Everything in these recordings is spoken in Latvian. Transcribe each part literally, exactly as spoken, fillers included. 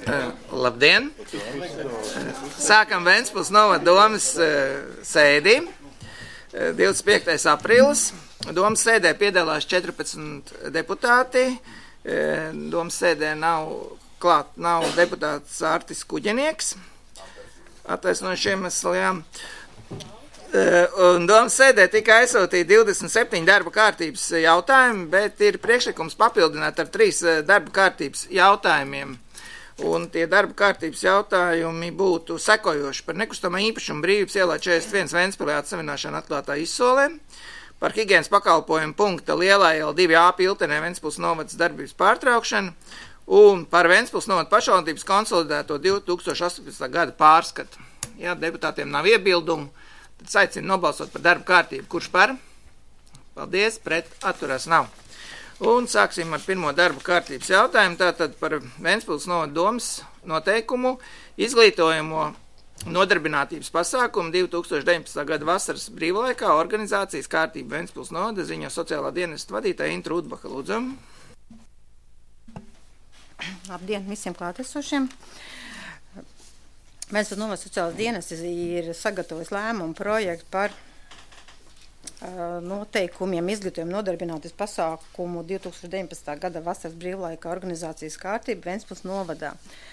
Labdien! Sākam Ventspils novada domas sēdi. divdesmit piektais aprīlis. Domas sēdē piedalās četrpadsmit deputāti. Domas sēdē nav klāt, nav deputāts Artis Kuģenieks. Attaisnojuši iemesliem. Un domas sēdē tika aizsūtīti divdesmit septiņi darba kārtības jautājumi, bet ir priekšlikums papildināt ar trīs darba kārtības jautājumiem. Un tie darba kārtības jautājumi būtu sekojoši par nekustamā īpašuma brīvības ielā četrdesmit viens Ventspilē atsevināšanu atklātā izsolē, par higienas pakalpojumu punkta Lielā iela divi A Piltenē Ventspils novadas darbības pārtraukšanu un par Ventspils novada pašvaldības konsolidēto divi tūkstoši astoņpadsmitā gada pārskatu. Ja deputātiem nav iebildumu, tad aicinu nobalsot par darba kārtību. Kurš par? Paldies, pret atturās nav. Un sāksim ar pirmo darba kārtības jautājumu, tātad par Ventspils novada domas noteikumu izglītojamo nodarbinātības pasākumu divi tūkstoši deviņpadsmitā gada vasaras brīvlaikā organizācijas kārtība Ventspils novada ziņo sociālā dienesta vadītāja Inta Rudbaka. Lūdzu. Labdien visiem klātesošiem. Ventspils novada sociālās dienestas ir sagatavojis lēmumu projektu par noteikumiem izglītojumu nodarbinātības pasākumu divi tūkstoši deviņpadsmitā gada vasaras brīvlaika organizācijas kārtība Ventspils novadā.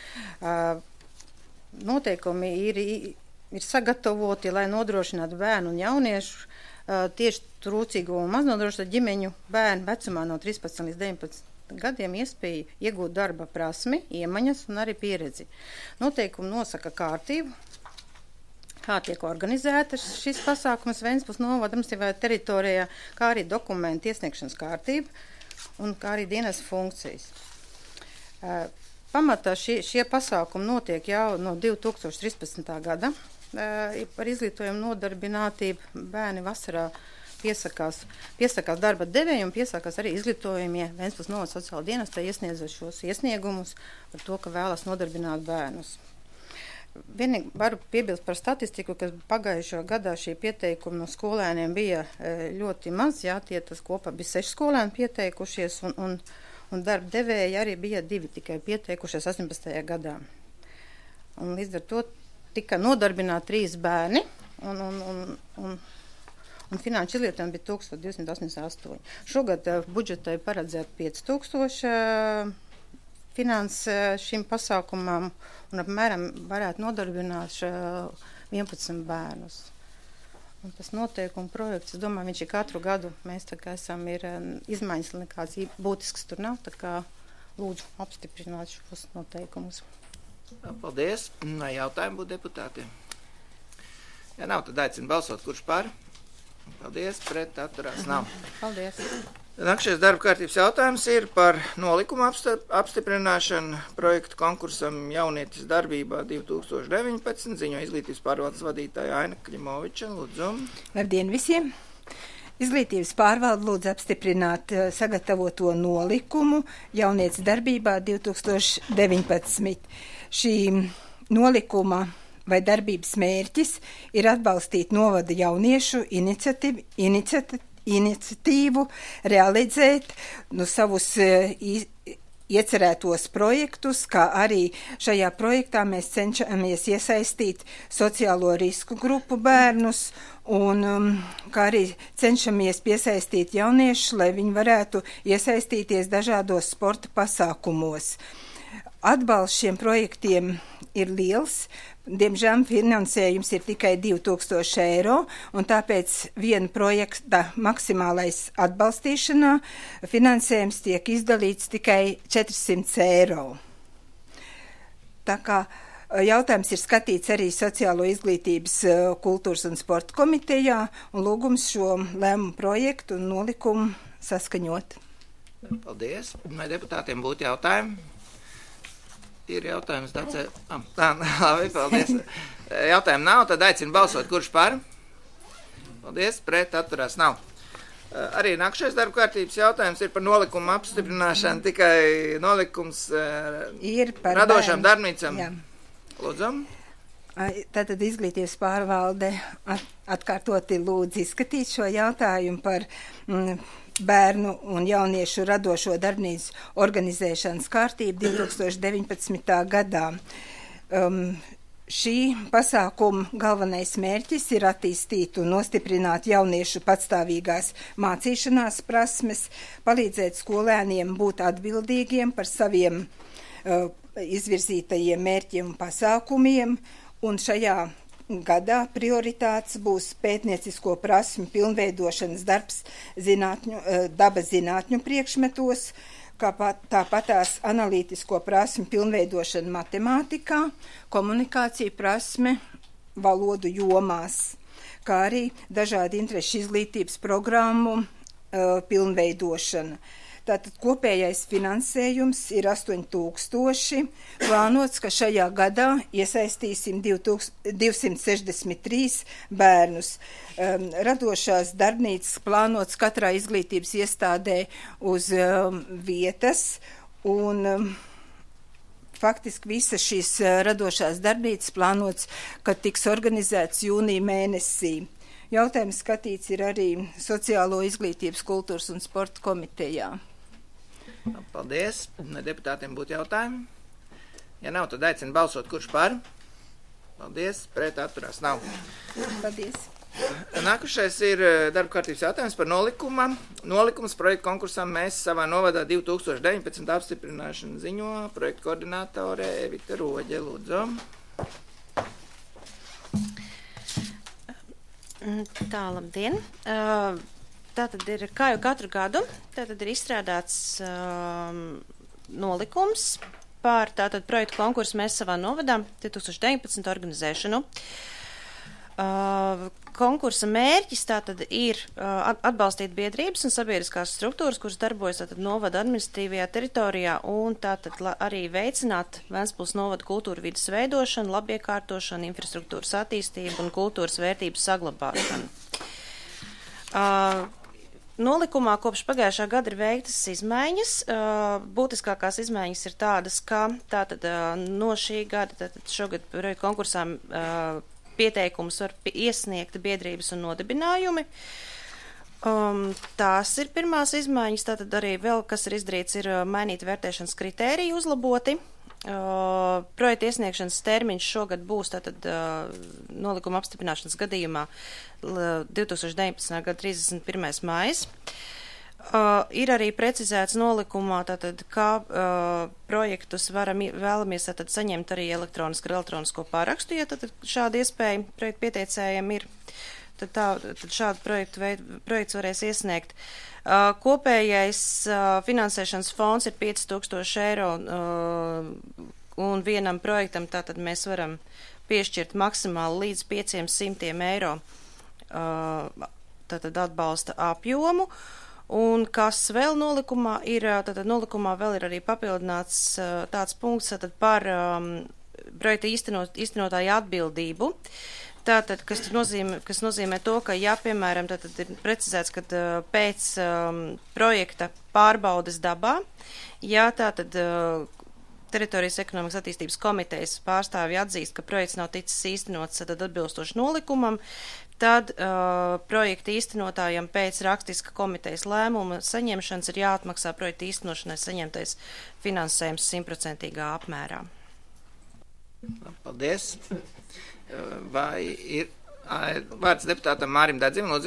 Noteikumi ir, ir sagatavoti, lai nodrošinātu bērnu un jauniešu tieši trūcīgo un maznodrošinātu ģimeņu bērnu vecumā no trīspadsmit līdz deviņpadsmit gadiem iespēju iegūt darba prasmi, iemaņas un arī pieredzi. Noteikumi nosaka kārtību, kā tiek organizēta šis pasākums Ventspils novada administratīvajā teritorijā, kā arī dokumentu iesniegšanas kārtība un kā arī dienas funkcijas. Pamatā šie, šie pasākumi notiek jau no divi tūkstoši trīspadsmitā gada. Par izglītojumu nodarbinātību bērni vasarā piesakās, piesakās darba devēju un piesakās arī izglītojumie Ventspils novada sociāla dienestā iesniedzot šos iesniegumus par to, ka vēlas nodarbināt bērnus. Vienīgi varu piebilst par statistiku, ka pagājušo gadā šie pieteikumi no skolēniem bija ļoti maz, jā, tie tas kopā bija seši skolēni pieteikušies, un, un, un darba devēji arī bija divi tikai pieteikušies astoņpadsmitajā gadā. Un līdz ar to tika nodarbināti trīs bērni, un, un, un, un, un finanšu izglītojumi bija tūkstoš divsimt astoņdesmit astoņi. Šogad budžetai paredzēt pieci tūkstoši finans šim pasākumam un apmēram varētu nodarbināt vienpadsmit bērnus. Un tas noteikuma projekts, es domāju, viņš ir katru gadu, mēs tā kā esam, ir izmaiņas nekāds būtisks tur nav, tā kā lūdzu apstiprināt šos noteikumus. Paldies. Jautājumu būtu deputātiem. Ja nav, tad aicinu balsot, kurš par? Paldies, pret atturās nav. Paldies. Nākamais darba kārtības jautājums ir par nolikumu apstiprināšanu projektu konkursam Jaunietis darbībā divi tūkstoši deviņpadsmit, ziņo izglītības pārvaldes vadītāja Aina Kļimoviča. Lūdzu. Labdien visiem! Izglītības pārvalde lūdzu apstiprināt sagatavoto nolikumu Jaunietis darbībā divi tūkstoši deviņpadsmit. Šī nolikuma vai darbības mērķis ir atbalstīt novada jauniešu iniciatīvu, iniciatīvu iniciatīvu, realizēt nu, savus i, iecerētos projektus, kā arī šajā projektā mēs cenšamies iesaistīt sociālo risku grupu bērnus un um, kā arī cenšamies piesaistīt jauniešus, lai viņi varētu iesaistīties dažādos sporta pasākumos. Atbalsts šiem projektiem ir liels. Diemžēl finansējums ir tikai divi tūkstoši eiro, un tāpēc viena projekta maksimālais atbalstīšanā finansējums tiek izdalīts tikai četrsimt eiro. Tā kā jautājums ir skatīts arī Sociālo izglītības, kultūras un sporta komitejā, un lūgums šo lēmumu projektu un nolikumu saskaņot. Paldies. Vai deputātiem būtu jautājumi? Ir jautājums, Dacē. Ah, tā, labi, paldies. Jautājumu nav, tad aicinu balsot, kurš par? Paldies, pret atturās nav. Arī nākamais darba kārtības jautājums ir par nolikumu apstiprināšanu, tikai nolikums ir par radošām bērnu. darbnīcām. Jā. Lūdzu. Tātad izglītības pārvalde atkārtoti lūdz izskatīt šo jautājumu par mm, bērnu un jauniešu radošo darbnīcu organizēšanas kārtību divi tūkstoši deviņpadsmitā gadā. Um, Šī pasākuma galvenais mērķis ir attīstīt un nostiprināt jauniešu patstāvīgās mācīšanās prasmes, palīdzēt skolēniem būt atbildīgiem par saviem uh, izvirzītajiem mērķiem un pasākumiem, un šajā gadā prioritāts būs pētniecisko prasmu pilnveidošanas darbs zinātņu, uh, dabas zinātņu priekšmetos, kā pat, tāpatās analītisko prasmu pilnveidošana matemātikā, komunikācija prasme valodu jomās, kā arī dažādi interešu izglītības programmu uh, pilnveidošana. Tātad kopējais finansējums ir astoņi tūkstoši, plānots, ka šajā gadā iesaistīsim divsimt sešdesmit trīs bērnus. Um, radošās darbnīcas plānots katrā izglītības iestādē uz um, vietas, un um, faktiski visas šīs uh, radošās darbnīcas plānots, ka tiks organizēts jūnija mēnesī. Jautājums skatīts ir arī Sociālo izglītības, kultūras un sporta komitejā. Paldies. Deputātiem būtu jautājumi. Ja nav, tad aicinu balsot, kurš par. Paldies. Pret atturās nav. Paldies. Nākušais ir darba kārtības jautājums par nolikuma. Nolikums projektu konkursam Mēs savā novadā divi tūkstoši deviņpadsmit apstiprināšanu ziņo projektu koordinātore Evita Roģe. Lūdzu. Tā, labdien. Uh, Tātad ir, kā jau katru gadu, tātad ir izstrādāts um, nolikums par tātad projektu konkursu Mēs savā novadā divi tūkstoši deviņpadsmit organizēšanu. Uh, konkursa mērķis tātad ir uh, atbalstīt biedrības un sabiedriskās struktūras, kuras darbojas tātad novada administratīvajā teritorijā, un tātad la, arī veicināt Ventspils novada kultūra vidas veidošanu, labiekārtošanu, infrastruktūras attīstību un kultūras vērtības saglabāšanu. Uh, Nolikumā kopš pagājušā gada ir veiktas izmaiņas. Būtiskākās izmaiņas ir tādas, ka tātad no šī gada, tātad šogad projektu konkursām pieteikumus var iesniegt biedrības un nodibinājumi. Um, tās ir pirmās izmaiņas, tātad arī vēl, kas ir izdarīts, ir mainīt vērtēšanas kritēriju uzlaboti. Uh, projekta iesniegšanas termiņš šogad būs tātad uh, nolikuma apstiprināšanas gadījumā divi tūkstoši deviņpadsmitā gada trīsdesmit pirmais maijs. Uh, ir arī precizēts nolikumā, tātad, kā uh, projektus varam, vēlamies tātad saņemt arī elektronisku ar elektronisko pārakstu, ja tātad šāda iespēja projektu pieteicējiem ir, tad, tā, tad šādu projektu veid, projekts varēs iesniegt. Uh, kopējais uh, finansēšanas fonds ir pieci tūkstoši eiro uh, un vienam projektam tātad mēs varam piešķirt maksimāli līdz pieciem simtiem eiro uh, tātad atbalsta apjomu. Un kas vēl nolikumā ir, tātad nolikumā vēl ir arī papildināts uh, tāds punkts tātad par um, projekta īstenot, īstenotāju atbildību. Tātad, kas nozīmē, kas nozīmē to, ka, ja, piemēram, tātad ir precizēts, ka uh, pēc um, projekta pārbaudes dabā, ja tātad uh, teritorijas ekonomikas attīstības komitejas pārstāvji atzīst, ka projekts nav ticis īstenots tad atbilstoši nolikumam, tad uh, projekta īstenotājam pēc rakstiska komitejas lēmuma saņemšanas ir jāatmaksā projekta īstenošanai saņemtais finansējums simtprocentīgā apmērā. Paldies. Vai ir vārds deputātam Mārim Dedzim, lūdzu?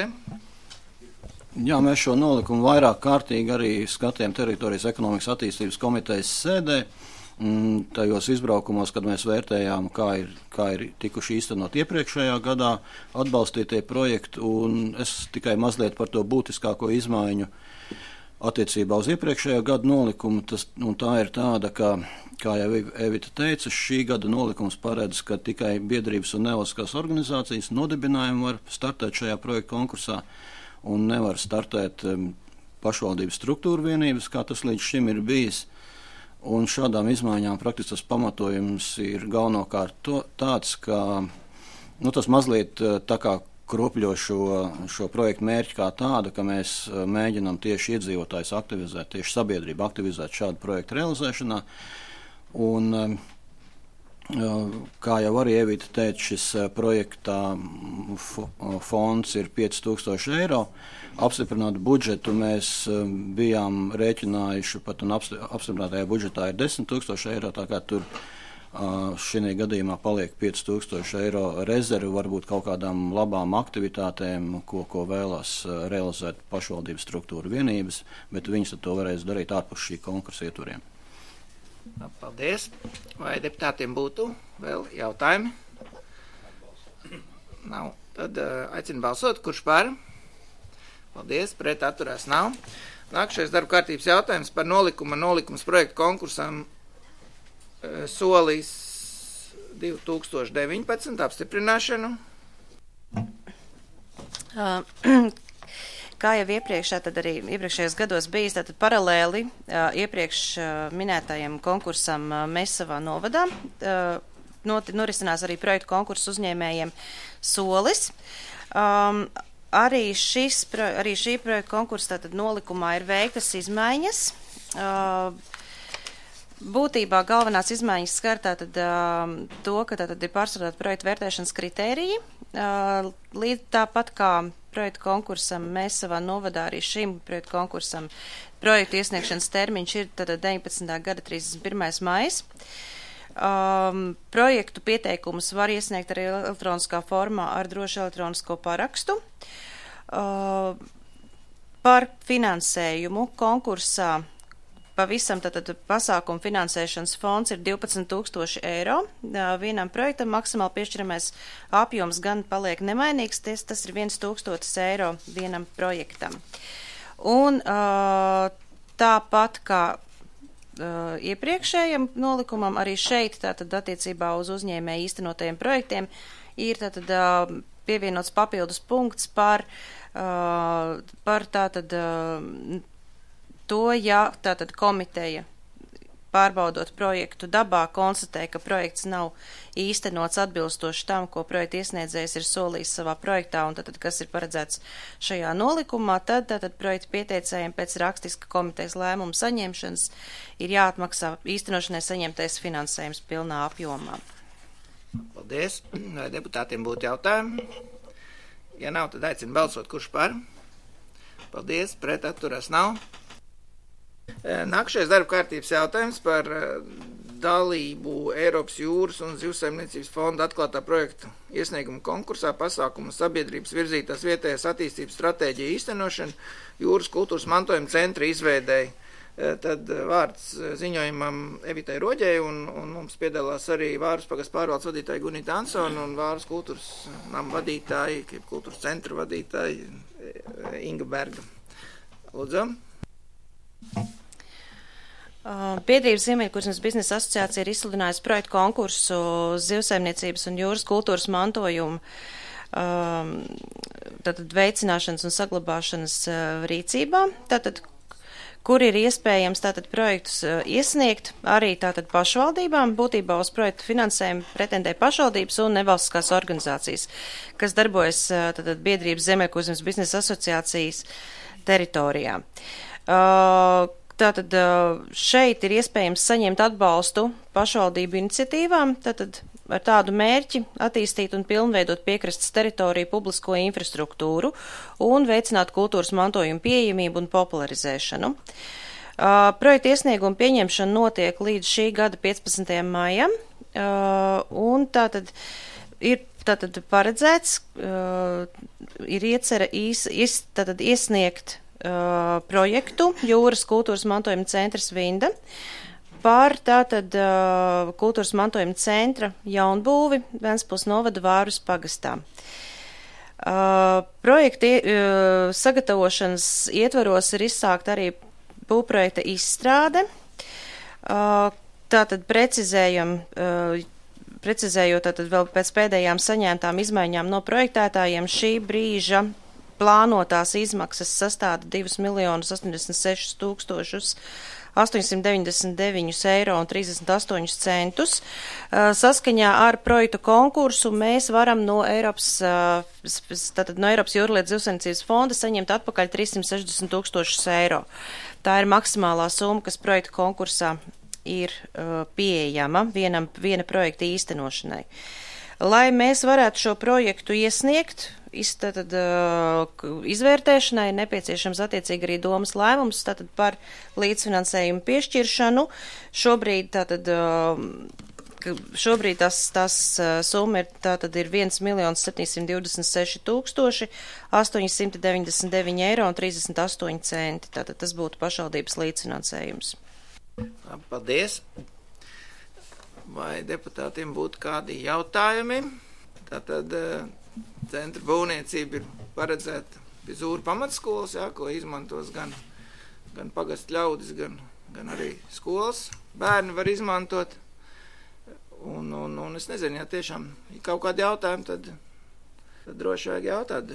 Jā, mēs šo nolikumu vairāk kārtīgi arī skatījām teritorijas ekonomikas attīstības komitejas sēdē, tajos izbraukumos, kad mēs vērtējām, kā ir, kā ir tikuši īstenot iepriekšējā gadā atbalstītie projekti, un es tikai mazliet par to būtiskāko izmaiņu attiecībā uz iepriekšējā gada nolikumu, tas, un tā ir tāda, ka, kā jau Evita teica, šī gada nolikums paredz, ka tikai biedrības un nevalstiskās organizācijas nodibinājumi var startēt šajā projekta konkursā un nevar startēt um, pašvaldības struktūra vienības, kā tas līdz šim ir bijis. Un šādām izmaiņām praktiski tas pamatojums ir galvenokārt to, tāds, ka nu, tas mazliet tā kā kropļo šo, šo projektu mērķi kā tāda, ka mēs mēģinām tieši iedzīvotājus aktivizēt, tieši sabiedrību aktivizēt šādu projektu realizēšanā. Un Kā jau arī Evita teica, šis projektā fonds ir pieci tūkstoši eiro. Apstiprināt budžetu mēs bijām rēķinājuši, pat un apstiprinātajā budžetā ir desmit tūkstoši eiro, tā kā tur šī gadījumā paliek pieci tūkstoši eiro rezervi, varbūt kaut kādām labām aktivitātēm, ko, ko vēlās realizēt pašvaldības struktūra vienības, bet viņas to varēs darīt ārpus šī konkursa ietvariem. Paldies. Vai deputātiem būtu vēl jautājumi? Nav. Tad uh, aicinu balsot. Kurš par? Paldies. Pret atturās nav. Nākamais darba kārtības jautājums par nolikuma nolikums projektu konkursam uh, Solis divi tūkstoši deviņpadsmit apstiprināšanu. Uh, Kā jau iepriekš, tad arī iepriekšējos gados bijis, tātad paralēli uh, iepriekš uh, minētajam konkursam uh, Mesavā novadā. Uh, not, norisinās arī projektu konkursu uzņēmējiem Solis. Um, arī, šis, arī šī projektu konkursa tātad nolikumā ir veiktas izmaiņas. Uh, Būtībā galvenās izmaiņas skar tātad uh, to, ka tātad ir pārstrādāt projektu vērtēšanas kritēriji. Uh, līdz tāpat kā projektu konkursam mēs savā novadā arī šim projektu konkursam projektu iesniegšanas termiņš ir tātad deviņpadsmitā gada trīsdesmit pirmais maijs. Um, projektu pieteikumus var iesniegt arī elektroniskā formā ar drošu elektronisko parakstu. Uh, par finansējumu konkursā pavisam tātad pasākumu finansēšanas fonds ir divpadsmit tūkstoši eiro. Vienam projektam maksimāli piešķiramais apjoms gan paliek nemainīgs, tas, tas ir viens tūkstotis eiro vienam projektam. Un tāpat kā iepriekšējam nolikumam, arī šeit tātad attiecībā uz uzņēmēju īstenotajiem projektiem ir tātad pievienots papildus punkts par, par tātad to, ja tātad komiteja pārbaudot projektu dabā konstatē, ka projekts nav īstenots atbilstoši tam, ko projekta iesniedzējs ir solījis savā projektā un tātad, kas ir paredzēts šajā nolikumā, tad tātad projekta pieteicējiem pēc rakstiska komitejas lēmuma saņemšanas ir jāatmaksā īstenošanai saņemtais finansējums pilnā apjomā. Paldies. Vai deputātiem būtu jautājumi? Ja nav, tad aicinu balsot, kurš par? Paldies. Pret atturās nav. Nākamais darba kārtības jautājums par dalību Eiropas jūras un zivsaimniecības fonda atklātā projekta iesniegumu konkursā pasākumu sabiedrības virzītās vietējās attīstības stratēģija īstenošana jūras kultūras mantojuma centra izveidēja. Tad vārds ziņojumam Evitai Roģei un, un mums piedalās arī Vāras pagasta pārvaldes vadītāja Gunita Ansona un Vāras kultūras nama vadītāja, kultūras centra vadītāja Inga Berga. Lūdzu. Biedrības Ziemeļkurzemjas biznesa asociācija ir izsludinājusi projektu konkursu zivsaimniecības un jūras kultūras mantojumu tātad veicināšanas un saglabāšanas rīcībā, tātad, kur ir iespējams tātad projektus iesniegt arī tātad pašvaldībām. Būtībā uz projektu finansējumu pretendē pašvaldības un nevalstiskās organizācijas, kas darbojas tātad Biedrības Ziemeļkurzemjas biznesa asociācijas teritorijā. Uh, Tātad šeit ir iespējams saņemt atbalstu pašvaldību iniciatīvām, tātad ar tādu mērķi attīstīt un pilnveidot piekrastes teritoriju publisko infrastruktūru un veicināt kultūras mantojumu pieejamību un popularizēšanu. Uh, projekta iesnieguma pieņemšana notiek līdz šī gada piecpadsmitajam maijam, uh, un tātad ir tātad paredzēts, uh, ir iecerē īs, īs, tātad iesniegt Uh, projektu Jūras kultūras mantojuma centrs Vinda par tātad uh, kultūras mantojuma centra jaunbūvi Ventspils novada Vārus pagastā. Uh, projekta uh, sagatavošanas ietvaros ir izsākt arī būvprojekta izstrāde. Uh, tātad precizējam, uh, precizējot tātad vēl pēc pēdējām saņemtām izmaiņām no projektētājiem šī brīža plānotās izmaksas sastāda divus miljonus astoņdesmit sešus tūkstošus astoņsimt deviņdesmit deviņus eiro un trīsdesmit astoņus centus. Saskaņā ar projektu konkursu mēs varam no Eiropas, tātad no Eiropas jūrlietu zivsaimniecības fonda saņemt atpakaļ trīssimt sešdesmit tūkstošus eiro. Tā ir maksimālā summa, kas projektu konkursā ir uh, pieejama vienam, viena projekta īstenošanai. Lai mēs varētu šo projektu iesniegt, Tātad, uh, izvērtēšanai ir nepieciešams attiecīgi arī domas lēmums tātad par līdzfinansējumu piešķiršanu. Šobrīd, tātad, uh, šobrīd tas, tas uh, summa ir, tātad, ir viens miljons septiņsimt divdesmit seši tūkstoši astoņi simti deviņdesmit deviņi eiro un trīsdesmit astoņi centi. Tātad tas būtu pašvaldības līdzfinansējums. Paldies. Vai deputātiem būtu kādi jautājumi? Tātad centra būvniecība ir paredzēta pie Zūru pamatskolas, jā, ko izmantos gan, gan pagastu ļaudis, gan, gan arī skolas. Bērni var izmantot. Un, un, un es nezinu, ja tiešām ir kaut kādi jautājumi, tad, tad droši vajag jautāt.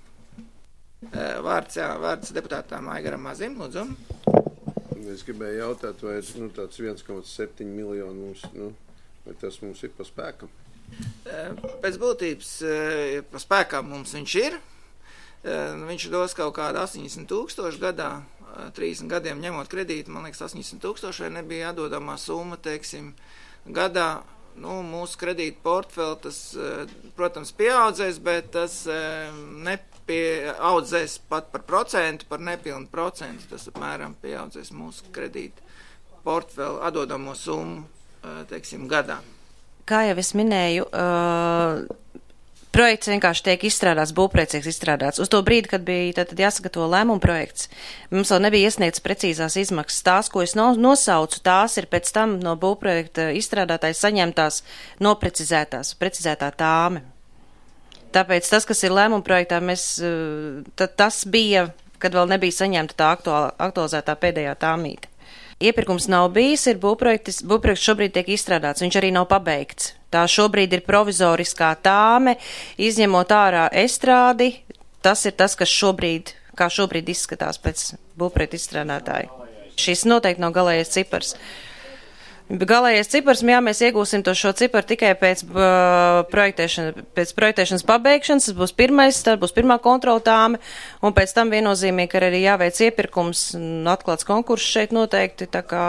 Vārds, jā, vārds deputātām Aigaram Mazim, lūdzu. Es gribēju jautāt, vai nu, tāds viens komats septiņi miljoni mums, nu, vai tas mums ir pa spēkam? Pēc būtības pa spēkam mums viņš ir. Viņš dos kaut kādu astoņdesmit tūkstoši gadā, trīsdesmit gadiem ņemot kredītu, man liekas, astoņdesmit tūkstoši vai nebija jādodamā summa, teiksim, gadā. Nu, mūsu kredīta portfeli tas, protams, pieaudzēs, bet tas nepieaudzēs pat par procentu, par nepilnu procentu. Tas apmēram pieaudzēs mūsu kredīta portfeli atdodamo summu, teiksim, gadā. Kā jau es minēju, uh, projekts vienkārši tiek izstrādāts, būvprojekts tiek izstrādāts. Uz to brīdi, kad bija tātad jāsagatavo lēmuma projekts, mums vēl nebija iesniegts precīzās izmaksas. Tās, ko es no, nosaucu, tās ir pēc tam no būvprojekta izstrādātājs saņemtās noprecizētās, precizētā tāme. Tāpēc tas, kas ir lēmuma projektā, mēs, uh, tas bija, kad vēl nebija saņemta tā aktuāl, aktualizētā pēdējā tāmīte. Iepirkums nav bijis, ir būvprojekts, būvprojekts šobrīd tiek izstrādāts, viņš arī nav pabeigts. Tā šobrīd ir provizoriskā tāme, izņemot ārā estrādi, tas ir tas, kas šobrīd, kā šobrīd izskatās pēc būvprojekta izstrādātāja. Šis noteikti nav galējais cipars. Galējais cipars, jā, mēs iegūsim to šo ciparu tikai pēc, uh, projektēšana, pēc projektēšanas pabeigšanas, tas būs pirmais, tad būs pirmā kontrola tāme, un pēc tam viennozīmīgi, ka arī jāveic iepirkums, atklāts konkurss šeit noteikti, tā kā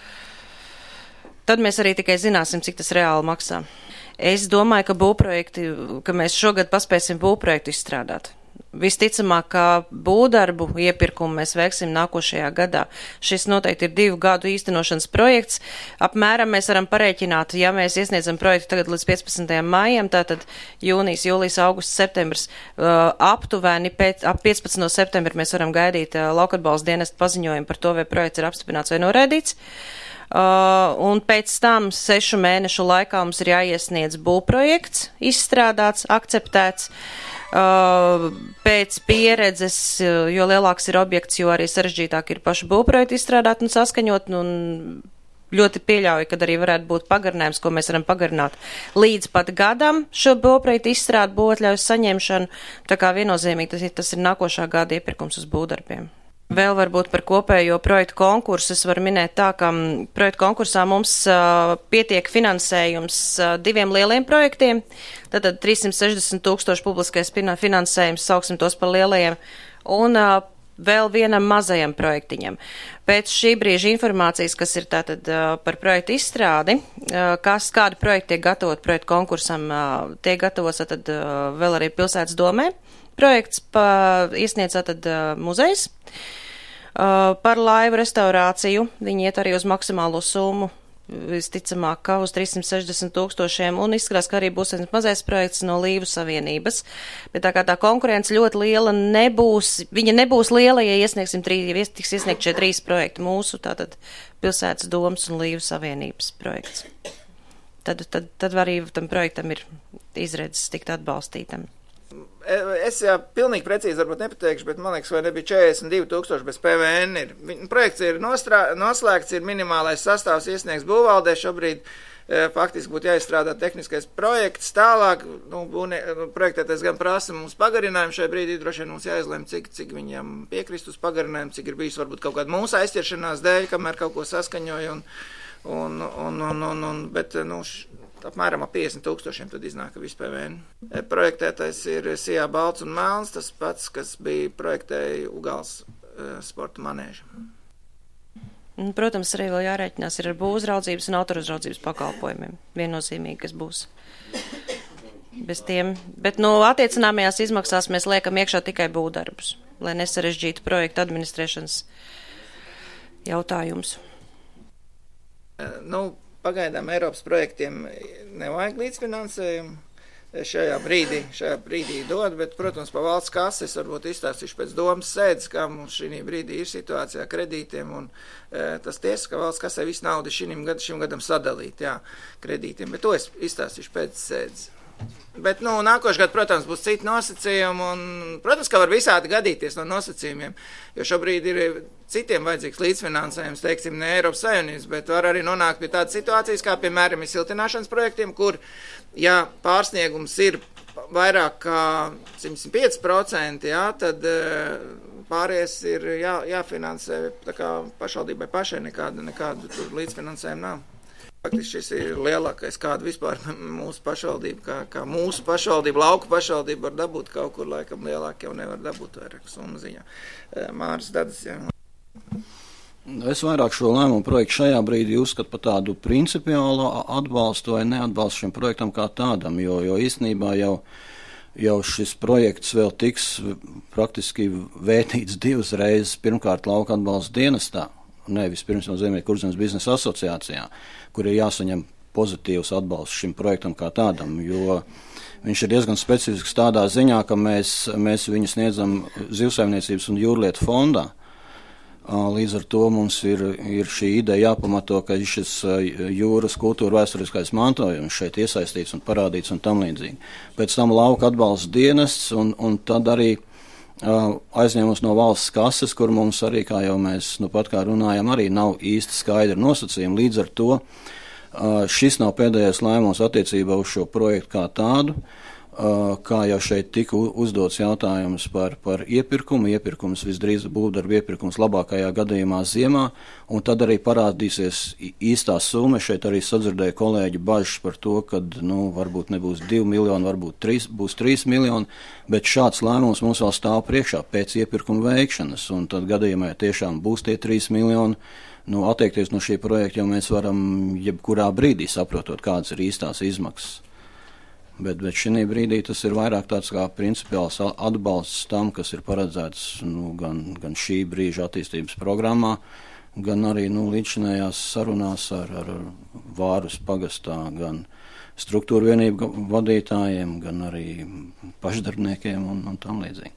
tad mēs arī tikai zināsim, cik tas reāli maksā. Es domāju, ka būvprojekti, ka mēs šogad paspēsim būvprojektu izstrādāt. Visticamāk, ka būvdarbu iepirkumu mēs veiksim nākošajā gadā. Šis noteikti ir divu gadu īstenošanas projekts. Apmēram mēs varam parēķināt, ja mēs iesniedzam projektu tagad līdz piecpadsmitajam maijam, tātad jūnijas, jūlijas, augusts, septembris, uh, aptuveni pēc, ap piecpadsmitā septembra mēs varam gaidīt uh, Laukatbalsts dienesta paziņojumu par to, vai projekts ir apstiprināts vai noraidīts. Uh, un pēc tam sešu mēnešu laikā mums ir jāiesniedz būvprojekts, izstrādāts, akceptēts. Uh, pēc pieredzes, jo lielāks ir objekts, jo arī sarežģītāk ir pašu būvprojektu izstrādāt un saskaņot, un ļoti pieļauju, kad arī varētu būt pagarinājums, ko mēs varam pagarināt līdz pat gadam šo būvprojektu izstrādu, būvatļaujas saņemšanu, tā kā viennozīmīgi tas ir, tas ir nākošā gada iepirkums uz būvdarbiem. Vēl varbūt par kopējo projektu konkursu es varu minēt tā, ka projektu konkursā mums uh, pietiek finansējums uh, diviem lieliem projektiem, tātad trīssimt sešdesmit tūkstoši publiskais finansējums, sauksim tos par lielajiem, un uh, vēl vienam mazajam projektiņam. Pēc šī brīža informācijas, kas ir tātad uh, par projektu izstrādi, uh, kas, kādi projekti tiek gatavot projektu konkursam, uh, tiek gatavos tātad uh, vēl arī pilsētas domē. Projekts pa, iesniedz tātad uh, muzejs uh, par laivu restaurāciju. Viņi iet arī uz maksimālo summu, visticamāk, ka uz trīssimt sešdesmit tūkstošiem, un izskatās, ka arī būs viens mazais projekts no Līvu savienības. Bet tā kā tā konkurence ļoti liela nebūs, viņa nebūs liela, ja iesniegsim trīs, ja tiks iesniegt šie trīs projekti mūsu, tātad pilsētas domas un Līvu savienības projekts. Tad, tad, tad arī tam projektam ir izredzes tikt atbalstītam. Es jā, pilnīgi precīzi varbūt nepateikšu, bet man liekas, vai nebija četrdesmit divi tūkstoši bez P V N. Ir. Projekts ir nostrā, noslēgts, ir minimālais sastāvs iesniegts būvvaldē. Šobrīd e, faktiski būtu jāizstrādā tehniskais projekts tālāk. Nu, būne, projektētais gan prasa mums pagarinājumu. Šai brīdī droši vien mums jāizlem, cik, cik viņam piekrist uz pagarinājumu, cik ir bijis varbūt kaut kāda mūsu aizķeršanās dēļ, kamēr kaut ko saskaņoja. Un, un, un, un, un, un, bet, nu, š, apmēram ap piecdesmit tūkstošiem tad iznāk viss P V N. Projektētais ir Sijā balts un melns, tas pats, kas bija projektēja Ugals uh, sporta manēža. Protams, arī vēl jārēķinās ir ar būvuzraudzības un autoruzraudzības pakalpojumiem. Viennozīmīgi, kas būs bez tiem. Bet, nu, attiecināmajās izmaksās mēs liekam iekšā tikai būvdarbus, lai nesarežģītu projektu administrēšanas jautājumus. Nu, pagaidām Eiropas projektiem nevajag līdzfinansējumu. Šajā brīdī, šajā brīdī dod, bet, protams, pa valsts kases varbūt izstāstīšu pēc domas sēdes, kā mums šī brīdī ir situācijā kredītiem, un e, tas tiesa, ka valsts kasē visu naudu šim, gad, šim gadam sadalīt, jā, kredītiem, bet to es izstāstīšu pēc sēdes. Bet, nu, nākošais gads, protams, būs citi nosacījumi, un, protams, ka var visādi gadīties no nosacījumiem, jo šobrīd ir citiem vajadzīgs līdzfinansējums, teiksim, ne Eiropas Savienības, bet var arī nonākt pie tādas situācijas, kā, piemēram, ir siltināšanas projektiem, kur, ja pārsniegums ir vairāk kā simt pieci procenti, jā, tad pārējais ir jā, jāfinansē, tā kā pašvaldībai pašai nekāda, nekāda tur līdzfinansējuma nav. Faktiski šis ir lielākais, kāda vispār mūsu pašvaldība, kā, kā mūsu pašvaldība, lauku pašvaldība var dabūt kaut kur, laikam lielāk jau nevar dabūt vairāk summu ziņā. Māris Dadas, jā. Es vairāk šo lēmumu projektu šajā brīdī uzskatu par tādu principiālu atbalstu vai neatbalstu šim projektam kā tādam, jo, jo īstenībā jau, jau šis projekts vēl tiks praktiski vērtīts divas reizes, pirmkārt lauka atbalsta dienestā, nevis pirms no Ziemeļkurzemes biznesa asociācijā, kur ir jāsaņem pozitīvs atbalsts šim projektam kā tādam, jo viņš ir diezgan specifisks tādā ziņā, ka mēs, mēs viņu sniedzam Zivsaimniecības un jūrlietu fondā. Līdz ar to mums ir, ir šī ideja jāpamato, ka šis jūras kultūra vēsturiskais mantojums šeit iesaistīts un parādīts un tam līdzīgi. Pēc tam lauka atbalsta dienests un, un tad arī aizņēmums no valsts kases, kur mums arī, kā jau mēs nu pat kā runājam, arī nav īsti skaidri nosacījumi. Līdz ar to šis nav pēdējais lēmums attiecībā uz šo projektu kā tādu, kā jau šeit tika uzdots jautājums par, par iepirkumu. Iepirkums visdrīz būvdarba iepirkums labākajā gadījumā ziemā, un tad arī parādīsies īstā summa. Šeit arī sadzirdēja kolēģi bažas par to, ka, nu, varbūt nebūs divi miljoni, varbūt trīs, būs trīs miljoni, bet šāds lēmums mums vēl stāv priekšā pēc iepirkuma veikšanas, un tad gadījumā tiešām būs tie trīs miljoni. Nu, attiekties no šī projekta, jo mēs varam jebkurā brīdī saprotot, kādas ir īstās izmaksas. Bet, bet šī brīdī tas ir vairāk tāds kā principiāls atbalsts tam, kas ir paredzēts nu, gan, gan šī brīža attīstības programmā, gan arī nu, līdzinājās sarunās ar, ar Vārus pagastā, gan struktūra vienību vadītājiem, gan arī pašdarbniekiem un, un tam līdzīgi.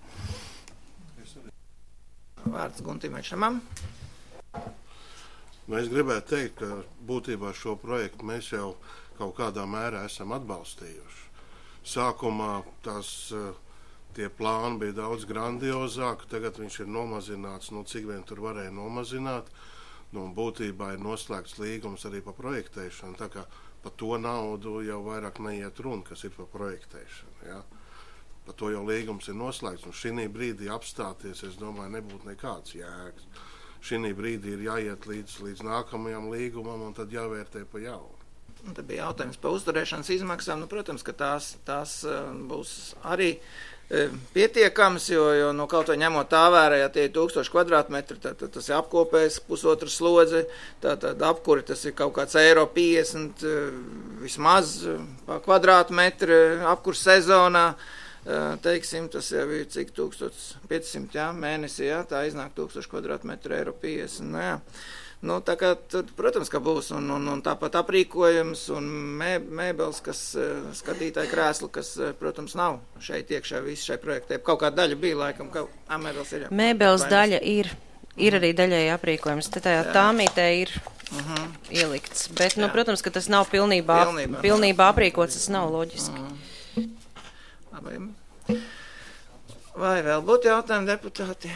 Vārds Guntim Ečamam. Nu, es gribētu teikt, ka būtībā šo projektu mēs jau kaut kādā mērā esam atbalstījuši. Sākumā tās, tie plāni bija daudz grandiozāki, tagad viņš ir nomazināts, nu, cik vien tur varēja nomazināt. Nu, būtībā ir noslēgts līgums arī par projektēšanu, tā kā par to naudu jau vairāk neiet runa, kas ir par projektēšanu. Ja? Par to jau līgums ir noslēgts, un šī brīdī apstāties, es domāju, nebūtu nekāds jēgas. Šī brīdī ir jāiet līdz, līdz nākamajam līgumam, un tad jāvērtē pa jaunu. Un tad bija jautājums par uzturēšanas izmaksām. Nu, protams, ka tās, tās būs arī pietiekams, jo, jo no kaut vai ņemot tā vērā, ja tie ir tūkstoši kvadrātmetri, tad, tad tas ir apkopējis pusotru slodzi, tad, tad apkuri tas ir kaut kāds eiro piecdesmit vismaz pa kvadrātmetri apkurs sezonā. Teiksim, tas jau ir cik tūkstoš piecsimt jā, mēnesi, jā, tā iznāk tūkstoši kvadrātmetri eiro piecdesmit, nu jā. Nu, tā kā, tad, protams, ka būs, un, un, un tāpat aprīkojums un mē, mēbeles, kas skatītāji krēsli, kas, protams, nav šeit iekšā visu šai projektē. Kaut kāda daļa bija, laikam, ka a, mēbeles ir. Jā, mēbeles daļa ir, ir arī daļēji aprīkojums, te tajā tāmītē ir uh-huh. ielikts, bet, nu, jā. Protams, ka tas nav pilnībā, pilnībā, pilnībā aprīkots, tas nav loģiski. Uh-huh. Labi. Vai vēl būtu jautājumi deputāti?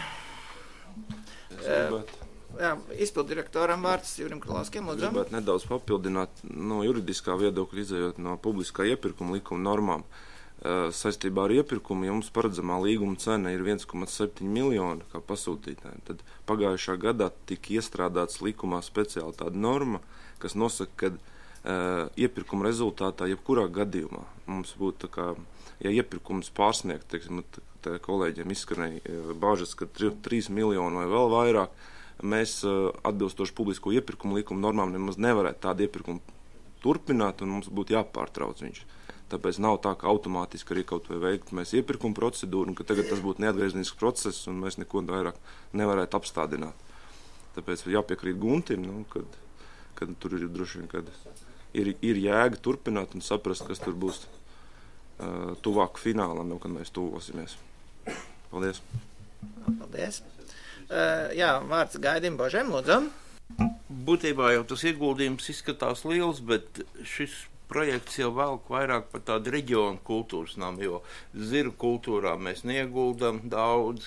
Es Jā, izpildirektoram vārds Jurim Kralāskiem, lūdzu. Gribētu nedaudz papildināt no juridiskā viedokļa, izējot no publiskā iepirkuma likuma normām. Uh, saistībā ar iepirkumu jums paredzamā līguma cena ir viens komats septiņi miljoni kā pasūtītāji. Tad pagājušā gadā tika iestrādāts likumā speciāli tāda norma, kas nosaka, ka uh, iepirkuma rezultātā jebkurā gadījumā mums būtu tā kā, ja iepirkums pārsniegt, teiksim, tā kolēģiem izskanēja bāžas, ka trīs miljoni vai vēl vairāk, mēs atbilstoši publisko iepirkumu likuma normām nemaz nevarētu tādu iepirkumu turpināt, un mums būtu jāpārtrauc viņš. Tāpēc nav tā, ka automātiski arī kaut vai veikt mēs iepirkumu procedūru, un ka tagad tas būtu neatgriezenisks process, un mēs neko vairāk nevarētu apstādināt. Tāpēc jāpiekrīt Guntim, nu, kad, kad tur ir droši vien, kad ir, ir jēga turpināt un saprast, kas tur būs uh, tuvāk finālam, jau, kad mēs tuvosimies. Paldies. Paldies. Uh, jā, vārds Gaidim Božem, lūdzu. Būtībā jau tas ieguldījums izskatās liels, bet šis projekts jau velk vairāk par tādu reģionu kultūras namu, jo ziru kultūrā mēs neieguldam daudz.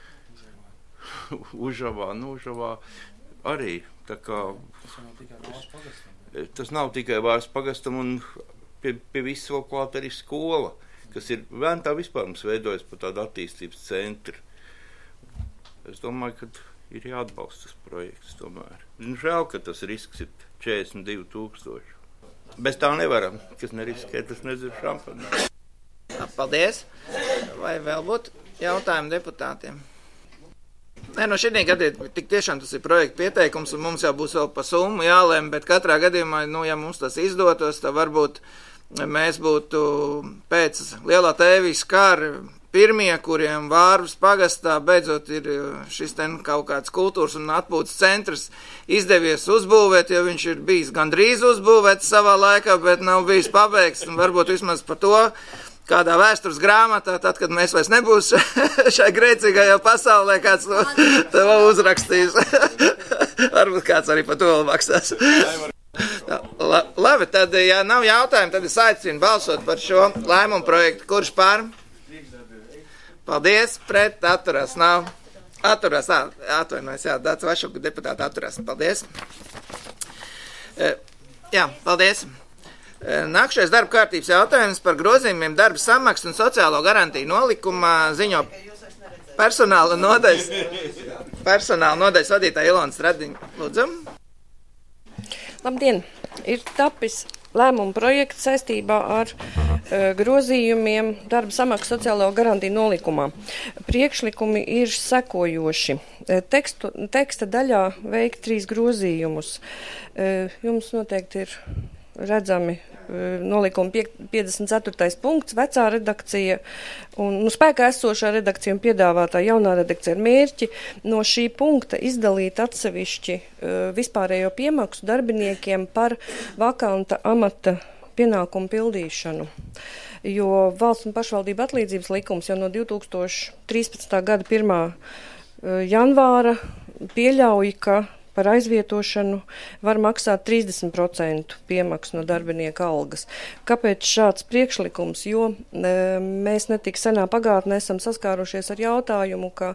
Užavā, nu Užavā arī. Tā kā, tas nav tikai vārds pagastam, un pie, pie viss vēl klāt arī skola, kas ir Ventā vispār mums veidojas par tādu attīstības centru. Es domāju, ka ir jāatbalsta tas projekts tomēr. Žēl, ka tas risks ir četrdesmit divi tūkstoši. Bez tā nevaram, kas neriskē, tas nezinu šampani. Paldies. Vai vēl būtu jautājumi deputātiem? Nē, no šī gadījumā tik tiešām tas ir projekta pieteikums, un mums jau būs vēl pa summu jālēm, bet katrā gadījumā, nu, ja mums tas izdotos, tad varbūt mēs būtu pēc lielā tēvijas kara pirmie, kuriem Vārvas pagastā beidzot ir šis ten kaut kāds kultūras un atpūtas centrs izdevies uzbūvēt, jo viņš ir bijis gandrīz uzbūvēts savā laikā, bet nav bijis pabeigts, un varbūt vismaz par to kādā vēstures grāmatā, tad, kad mēs vairs nebūs šai grēcīgajā pasaulē, kāds to, to uzrakstīs. Varbūt kāds arī par to vēl maksās. La, labi, tad, ja nav jautājumu, tad es aicinu balsot par šo lēmumu projektu. Kurš pār? Paldies, pret, atturās, nav. Atturās, atvainojas, jā, Dācis Vašuka deputāta atturās. Paldies. E, jā, paldies. E, nākšais darba kārtības jautājums par grozījumiem darba samaksu un sociālo garantiju nolikumā ziņo personāla nodaļas, personāla nodaļas vadītāja Ilona Stradiņa. Lūdzu. Labdien! Ir tapis lēmuma projekts saistībā ar uh, grozījumiem darba samaksu sociālo garantiju nolikumā. Priekšlikumi ir sekojoši. Tekstu, teksta daļā veikt trīs grozījumus. Uh, jums noteikti ir redzami uh, nolikuma piecdesmit ceturtais punkts, vecā redakcija un nu, spēkā esošā redakcija un piedāvātā jaunā redakcija ar mērķi no šī punkta izdalīt atsevišķi uh, vispārējo piemaksu darbiniekiem par vakanta amata pienākumu pildīšanu. Jo valsts un pašvaldība atlīdzības likums jau no divi tūkstoši trīspadsmitā gada pirmā uh, janvāra pieļauj, ka par aizvietošanu var maksāt trīsdesmit procentu piemaksu no darbinieka algas. Kāpēc šāds priekšlikums? Jo e, mēs netik senā pagātnē esam saskārušies ar jautājumu, ka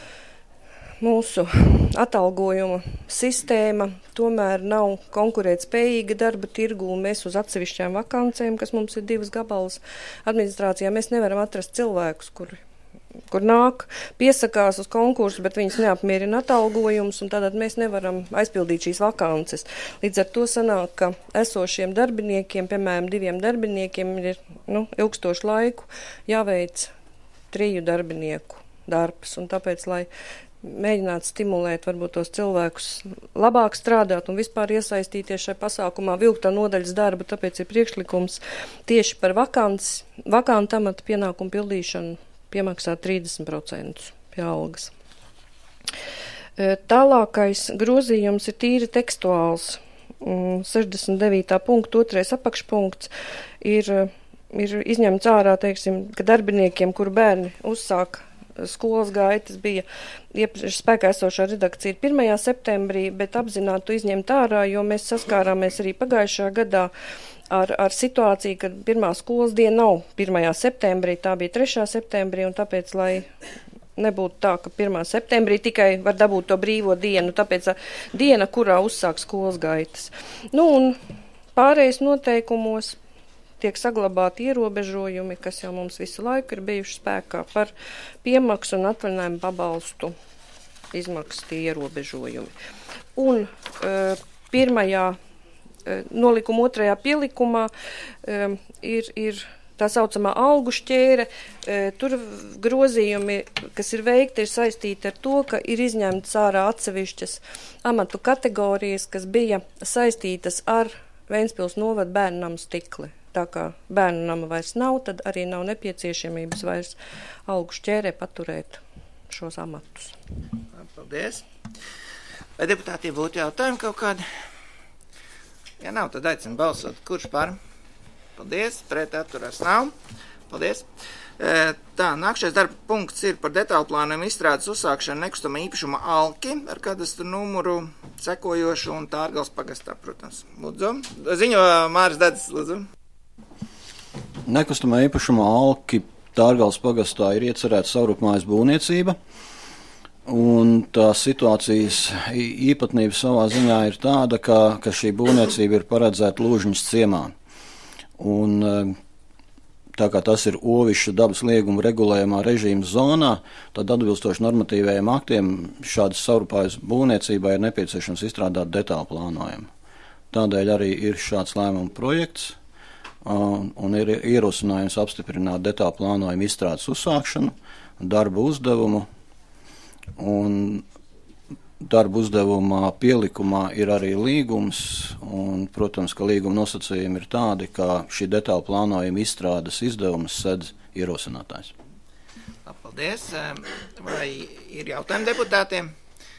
mūsu atalgojuma sistēma tomēr nav konkurētspējīga darba tirgu, un mēs uz atsevišķām vakancēm, kas mums ir divas gabalas administrācijā, mēs nevaram atrast cilvēkus, kuri kur nāk, piesakās uz konkursu, bet viņas neapmierina atalgojumus, un tātad mēs nevaram aizpildīt šīs vakances. Līdz ar to sanāk, ka esošiem darbiniekiem, piemēram, diviem darbiniekiem ir nu, ilgstošu laiku jāveic triju darbinieku darbs, un tāpēc, lai mēģinātu stimulēt varbūt tos cilvēkus labāk strādāt un vispār iesaistīties šai pasākumā, vilktā nodaļas darbu, tāpēc ir priekšlikums tieši par vakants, vakanta amata pienākumu pildīšanu piemaksā trīsdesmit procentus pie algas. Tālākais grozījums ir tīri tekstuāls. sešdesmit devītā punkta otrais apakšpunkts ir, ir izņemts ārā, teiksim, ka darbiniekiem, kur bērni uzsāk skolas gaitas, bija iepriekš spēkā esošā redakcija ir pirmajā septembrī, bet apzināti to izņemt ārā, jo mēs saskārāmies arī pagājušajā gadā Ar, ar situāciju, ka pirmā skolas diena nav pirmajā septembrī, tā bija trešā septembrī, un tāpēc, lai nebūtu tā, ka pirmā septembrī tikai var dabūt to brīvo dienu, tāpēc diena, kurā uzsāk skolas gaitas. Nu, un pārējais noteikumos tiek saglabāti ierobežojumi, kas jau mums visu laiku ir bijuši spēkā par piemaksu un atvaļinājumu pabalstu izmaksu tie ierobežojumi. Un uh, pirmajā nolikuma otrajā pielikumā um, ir, ir tā saucamā algu šķēre, tur grozījumi, kas ir veikti, ir saistīti ar to, ka ir izņemtas ārā atsevišķas amatu kategorijas, kas bija saistītas ar Ventspils novada bērnu namu stikli. Tā kā bērnu nama vairs nav, tad arī nav nepieciešamības vairs algu šķērē paturēt šos amatus. Paldies. Vai deputātiem būtu jautājumi kaut kādi? Ja nav, tad aicinu balsot. Kurš par? Paldies, pret atturās nav. Paldies. E, tā, nākšais darba punkts ir par detālu plāniem izstrādes uzsākšanu nekustamā īpašuma Alki ar kadastru numuru sekojošu un Tārgals pagastā, protams. Lūdzu. Ziņo Māris Dadis, lūdzu. Nekustamā īpašuma Alki Tārgals pagastā ir iecerēta savrupmājas būvniecība. Un tā situācijas īpatnība savā ziņā ir tāda, ka, ka šī būvniecība ir paredzēta Lūžņas ciemā. Un tā kā tas ir Oviša dabas lieguma regulējumā režīma zonā, tad atbilstoši normatīvajiem aktiem šādas savrupājas būvniecībai ir nepieciešams izstrādāt detālu plānojumu. Tādēļ arī ir šāds lēmuma projekts un, un ir ierosinājums apstiprināt detālu plānojumu izstrādes uzsākšanu, darba uzdevumu. Un darba uzdevumā pielikumā ir arī līgums, un, protams, ka līguma nosacījumi ir tādi, ka šī detāla plānojuma izstrādes izdevumus sedz ierosinātājs. Paldies. Vai ir jautājumi deputātiem?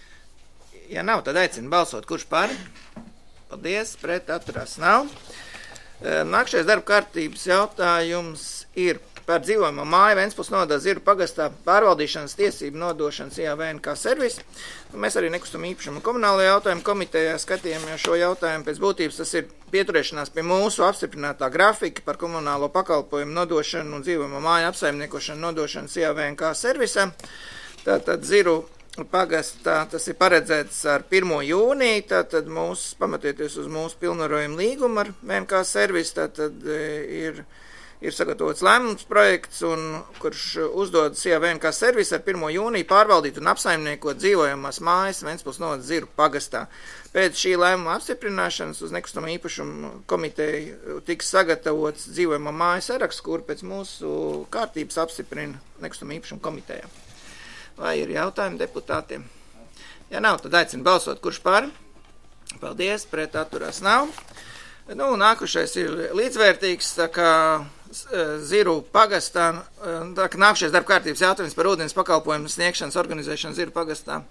Ja nav, tad aicinu balsot. Kurš par? Paldies. Pret atturās nav. Nākšais darba kārtības jautājums ir par dzīvojamo māju Ventspils novada Ziru pagastā pārvaldīšanas tiesību nodošanas I A V N K servis. Mēs arī nekustamā īpašuma komunālajā jautājumu komitejā skatījām šo jautājumu. Pēc būtības tas ir pieturēšanās pie mūsu apstiprinātā grafika par komunālo pakalpojumu nodošanu un dzīvojamo māju apsaimniekošanu nodošanas I A V N K servisam. Tātad Ziru pagastā tas ir paredzēts ar pirmo jūniju, tātad mūs, pamatieties uz mūsu pilnvarojumu līgumu ar V N K servisu, tātad ir ir sagatavots lēmums projekts, un, kurš uzdod I A V N K servisu ar pirmo jūniju pārvaldīt un apsaimniekot dzīvojamās mājas Ventspils novada Ziru pagastā. Pēc šī lēmuma apstiprināšanas uz nekustamā īpašuma komiteju tiks sagatavots dzīvojamā māja saraksts, kur pēc mūsu kārtības apstiprina nekustamā īpašuma komitejā. Vai ir jautājumi deputātiem? Ja nav, tad aicinu balsot. Kurš par? Paldies, pret atturās nav. Nu, nākušais ir līdzvērtīgs, tā kā Ziru pagastā, tā kā nākušais darba kārtības jautājums par ūdens pakalpojumu sniegšanas organizēšanu Ziru pagastā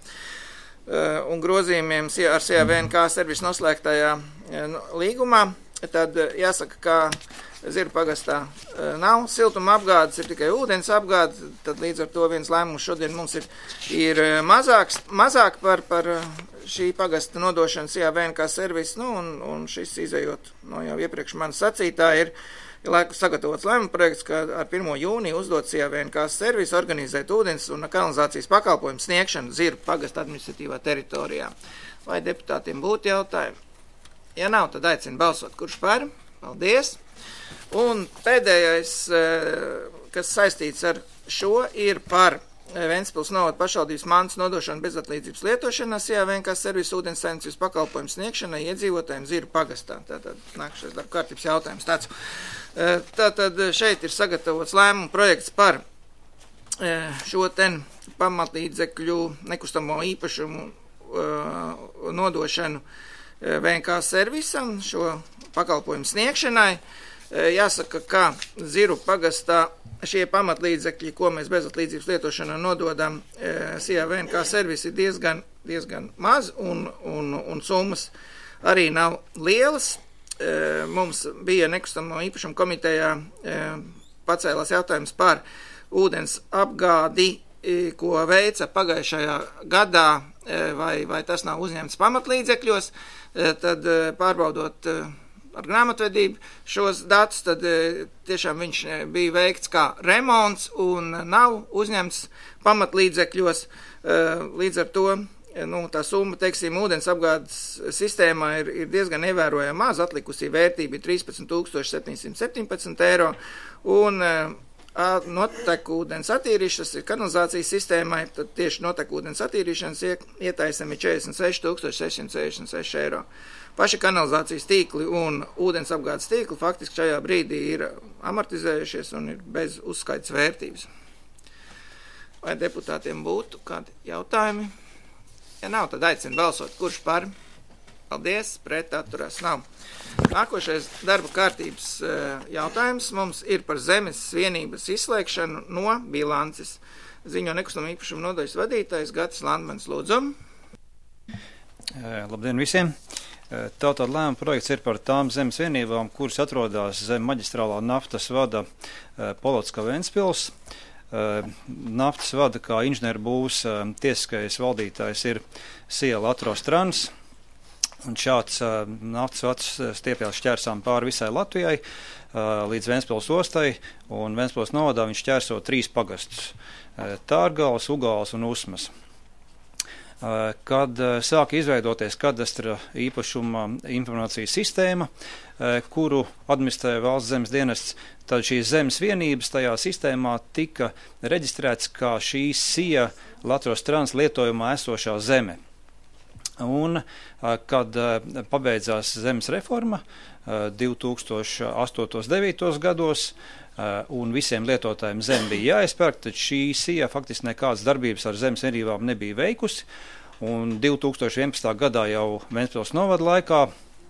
un grozījumiem ar I A V N K servisu noslēgtajā līgumā, tad jāsaka, ka Ziru pagastā nav siltuma apgādes, ir tikai ūdens apgāde, tad līdz ar to viens lēmums šodien mums ir, ir mazāks, mazāk par, par šī pagasta nodošanas I A V N K servisu, nu, un, un šis izējot no jau iepriekš manas sacītā ir laiku sagatavots lēmuma projekts, ka ar pirmo jūniju uzdots I A V N K servisu organizēt ūdens un kanalizācijas pakalpojumu sniegšanu Ziru pagasta administratīvā teritorijā. Vai deputātiem būtu jautājumi? Ja nav, tad aicinu balsot. Kurš par? Paldies. Un pēdējais, kas saistīts ar šo, ir par Ventspils novada pašvaldības mantas nodošanu bezatlīdzības lietošanas I A V N K servisu ūdens saimniecības pakalpojumu sniegšanai iedzīvotājiem Ziru pagastā. Tātad nākšais darba kārtības jautājums tāds. Tātad šeit ir sagatavots lēmuma projekts par šo ten pamatlīdzekļu nekustamo īpašumu nodošanu V N K servisam, šo pakalpojumu sniegšanai. Jāsaka, ka Ziru pagastā šie pamatlīdzekļi, ko mēs bezatlīdzības lietošanā nododam I A V N K servisi, ir diezgan, diezgan maz, un, un, un summas arī nav lielas. Mums bija nekustamo īpašumu komitejā pacēlās jautājums par ūdens apgādi, ko veica pagājušajā gadā, vai, vai tas nav uzņemts pamatlīdzekļos, tad pārbaudot ar grāmatvedību šos datus, tad tiešām viņš bija veikts kā remonts un nav uzņemts pamatlīdzekļos. Līdz ar to nu, tā summa, teiksim, ūdens apgādes sistēmā ir, ir diezgan ievērojama maz, atlikusī vērtība ir trīspadsmit tūkstoši septiņsimt septiņpadsmit eiro, un notekūdens attīrīšanas ir kanalizācijas sistēmai, tad tieši notekūdens attīrīšanas ietaisam ir četrdesmit seši tūkstoši sešsimt sešdesmit seši eiro. Paši kanalizācijas tīkli un ūdens apgādes tīkli faktiski šajā brīdī ir amortizējušies un ir bez uzskaits vērtības. Vai deputātiem būtu kādi jautājumi? Ja nav, tad aicinu balsot, kurš par? Paldies, pret atturās nav. Nākošais darba kārtības jautājums mums ir par zemes vienības izslēgšanu no bilances. Ziņo nekustamā īpašuma nodaļas vadītājs Gatis Landmans, lūdzu. Labdien visiem! Tātad lēmuma projekts ir par tām zemes vienībām, kuras atrodas zem maģistrālā naftas vada Polotska Ventspils. Naftas vada kā inženieru būvs tiesiskais valdītājs ir Sija Latros-Trans. Un šāds uh, naftas vads stiepjas šķērsām pāri visai Latvijai uh, līdz Ventspils ostai, un Ventspils novadā viņš šķērso trīs pagastus uh, – Tārgals, Ugāls un Usmas. Uh, kad uh, sāka izveidoties kadastra īpašuma informācijas sistēma, uh, kuru administrē valsts zemes dienests, tad šīs zemes vienības tajā sistēmā tika reģistrēts kā šī Sija Latros-Trans lietojumā esošā zeme. Un, kad pabeidzās zemes reforma divi tūkstoši astotais devītais gados un visiem lietotājiem zeme bija jāizpērk, tad šī Sija faktiski nekādas darbības ar zemes vienībām nebija veikusi. Un divi tūkstoši vienpadsmitā gadā jau Ventspils novada laikā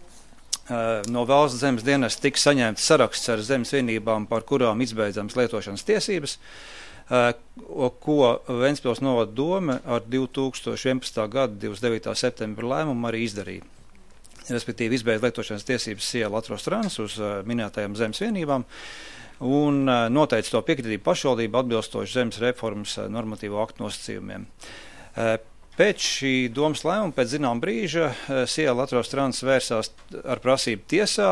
no valsts zemes dienas tika saņemts saraksts ar zemes vienībām, par kurām izbeidzams lietošanas tiesības, ko Ventspils novada dome ar divi tūkstoši vienpadsmitā gada divdesmit devītā septembra lēmumu arī izdarīja. Respektīvi izbeidz lietošanas tiesības Sija Latros-Trans uz minētajām zemes vienībām un noteica to piekritību pašvaldību atbilstoši zemes reformas normatīvo aktu nosacījumiem. Pēc šī domas lēmuma, pēc zinām brīža, Sija Latros-Trans vērsās ar prasību tiesā,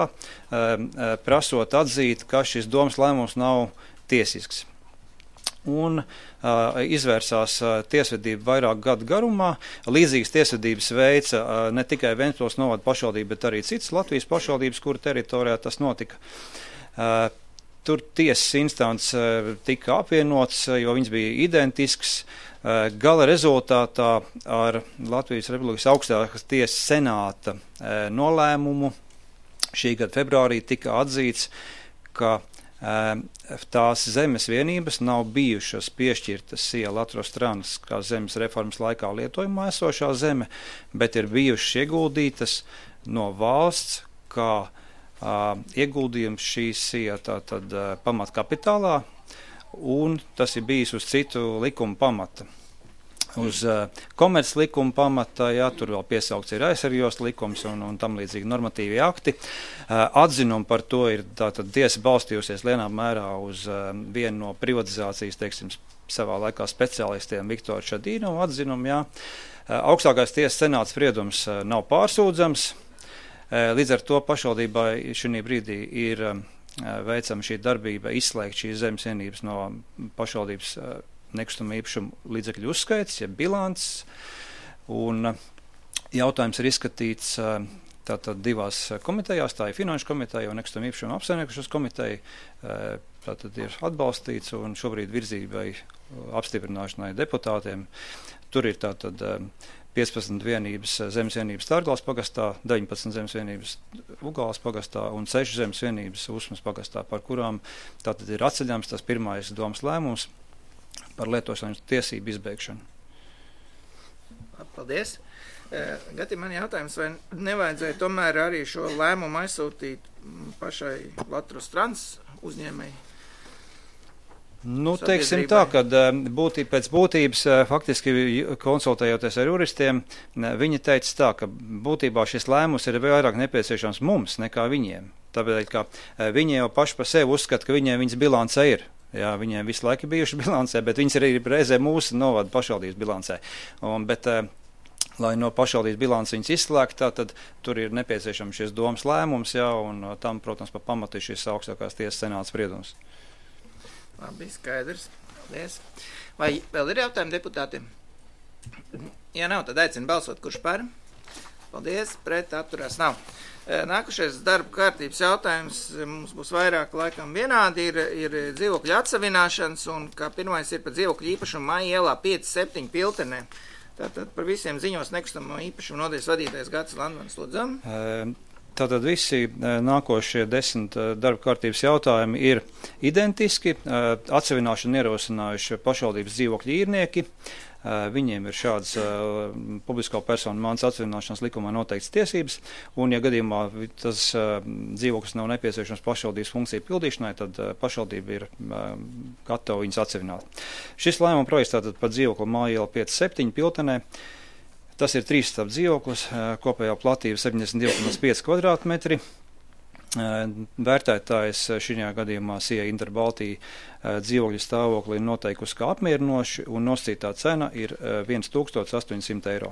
prasot atzīt, ka šis domas lēmums nav tiesisks. Un uh, izvērsās uh, tiesvedība vairāk gadu garumā. Līdzīgas tiesvedības veica uh, ne tikai Ventspils novada pašvaldība, bet arī citas Latvijas pašvaldības, kuru teritorijā tas notika. Uh, tur tiesas instants uh, tika apvienots, jo viņas bija identisks. Uh, gala rezultātā ar Latvijas Republikas augstākās tiesas senāta uh, nolēmumu šī gada februārī tika atzīts, ka tās zemes vienības nav bijušas piešķirtas Sija Latros-Trans kā zemes reformas laikā lietojumā esošā zeme, bet ir bijušas ieguldītas no valsts kā uh, ieguldījums šīs Sija tātad uh, pamatkapitālā, un tas ir bijis uz citu likumu pamata. Uz uh, komerc likuma pamata, jā, tur vēl piesaukts ir aizsargos likums un, un tam līdzīgi normatīvi akti. Uh, atzinumu par to ir tātad tiesa balstījusies lielā mērā uz uh, vienu no privatizācijas, teiksim, savā laikā speciālistiem Viktoru Šadīnovu atzinumu, jā. Uh, augstākais tiesas senāts spriedums uh, nav pārsūdzams, uh, līdz ar to pašvaldībai šī brīdī ir uh, veicama šī darbība izslēgt šīs zemes vienības no pašvaldības uh, nekustamā īpašuma līdzekļu uzskaits, ja bilants, un jautājums ir izskatīts tātad divās komitejās, tā ir finanšu komiteja un nekustamā īpašuma apsaimniekošanas komiteja, tātad ir atbalstīts un šobrīd virzībai apstiprināšanai deputātiem. Tur ir tātad piecpadsmit vienības zemes vienības Tārgals pagastā, deviņpadsmit zemes vienības Ugāls pagastā un seši zemes vienības Usmas pagastā, par kurām tātad ir atceļams tas pirmais domas lēmums par lietošanas tiesību izbeigšanu. Paldies. Gati, man jautājums, vai nevajadzēja tomēr arī šo lēmumu aizsūtīt pašai Latros-Trans uzņēmēji? Nu, teiksim tā, ka būtī, pēc būtības faktiski konsultējoties ar juristiem, viņi teica tā, ka būtībā šis lēmums ir vairāk nepieciešams mums nekā viņiem. Tāpēc, ka viņi jau paši par sevi uzskata, ka viņiem viņas bilance ir. Jā, viņiem visu laiku bijuši bilancē, bet viņas arī reizē mūsu novada pašvaldības bilancē. Un, bet, lai no pašvaldības bilants viņas izslēgtā, tad tur ir nepieciešams šis domas lēmums, jā, un tam, protams, pa pamatu šis augstākās tiesas senāts spriedums. Labi, skaidrs. Paldies. Vai vēl ir jautājumi deputātiem? Ja nav, tad aicinu balsot, kurš par. Paldies, pret atturās nav. Nākušais darba kārtības jautājums mums būs vairāk laikam vienādi, ir, ir dzīvokļu atsavināšanas, un kā pirmais ir par dzīvokļu īpašumu Maija ielā pieci septiņi Piltenē. Tātad par visiem ziņos nekustamo īpašumu nodaļas vadītājs Gatis Landmanis, lūdzam. Tātad visi nākošie desmit darba kārtības jautājumi ir identiski. Atsavināšanu ierosinājuši pašvaldības dzīvokļu īrnieki. Viņiem ir šādas uh, publisko personu mājas atsavināšanas likumā noteikts tiesības, un, ja gadījumā tas uh, dzīvoklis nav nepieciešams pašvaldības funkciju pildīšanai, tad uh, pašvaldība ir uh, gatava viņus atsevināt. Šis lēmuma projekts tātad par dzīvokli Māja iela pieci septiņi Piltenē. Tas ir trīs stāvu dzīvoklis, uh, kopējā platība septiņdesmit divi komats pieci kvadrātmetri. Vērtētājs šajā gadījumā Sija Interbaltija dzīvokļu stāvokli ir noteikusi kā apmierinoši, un nosacītā cena ir viens tūkstotis astoņi simti eiro.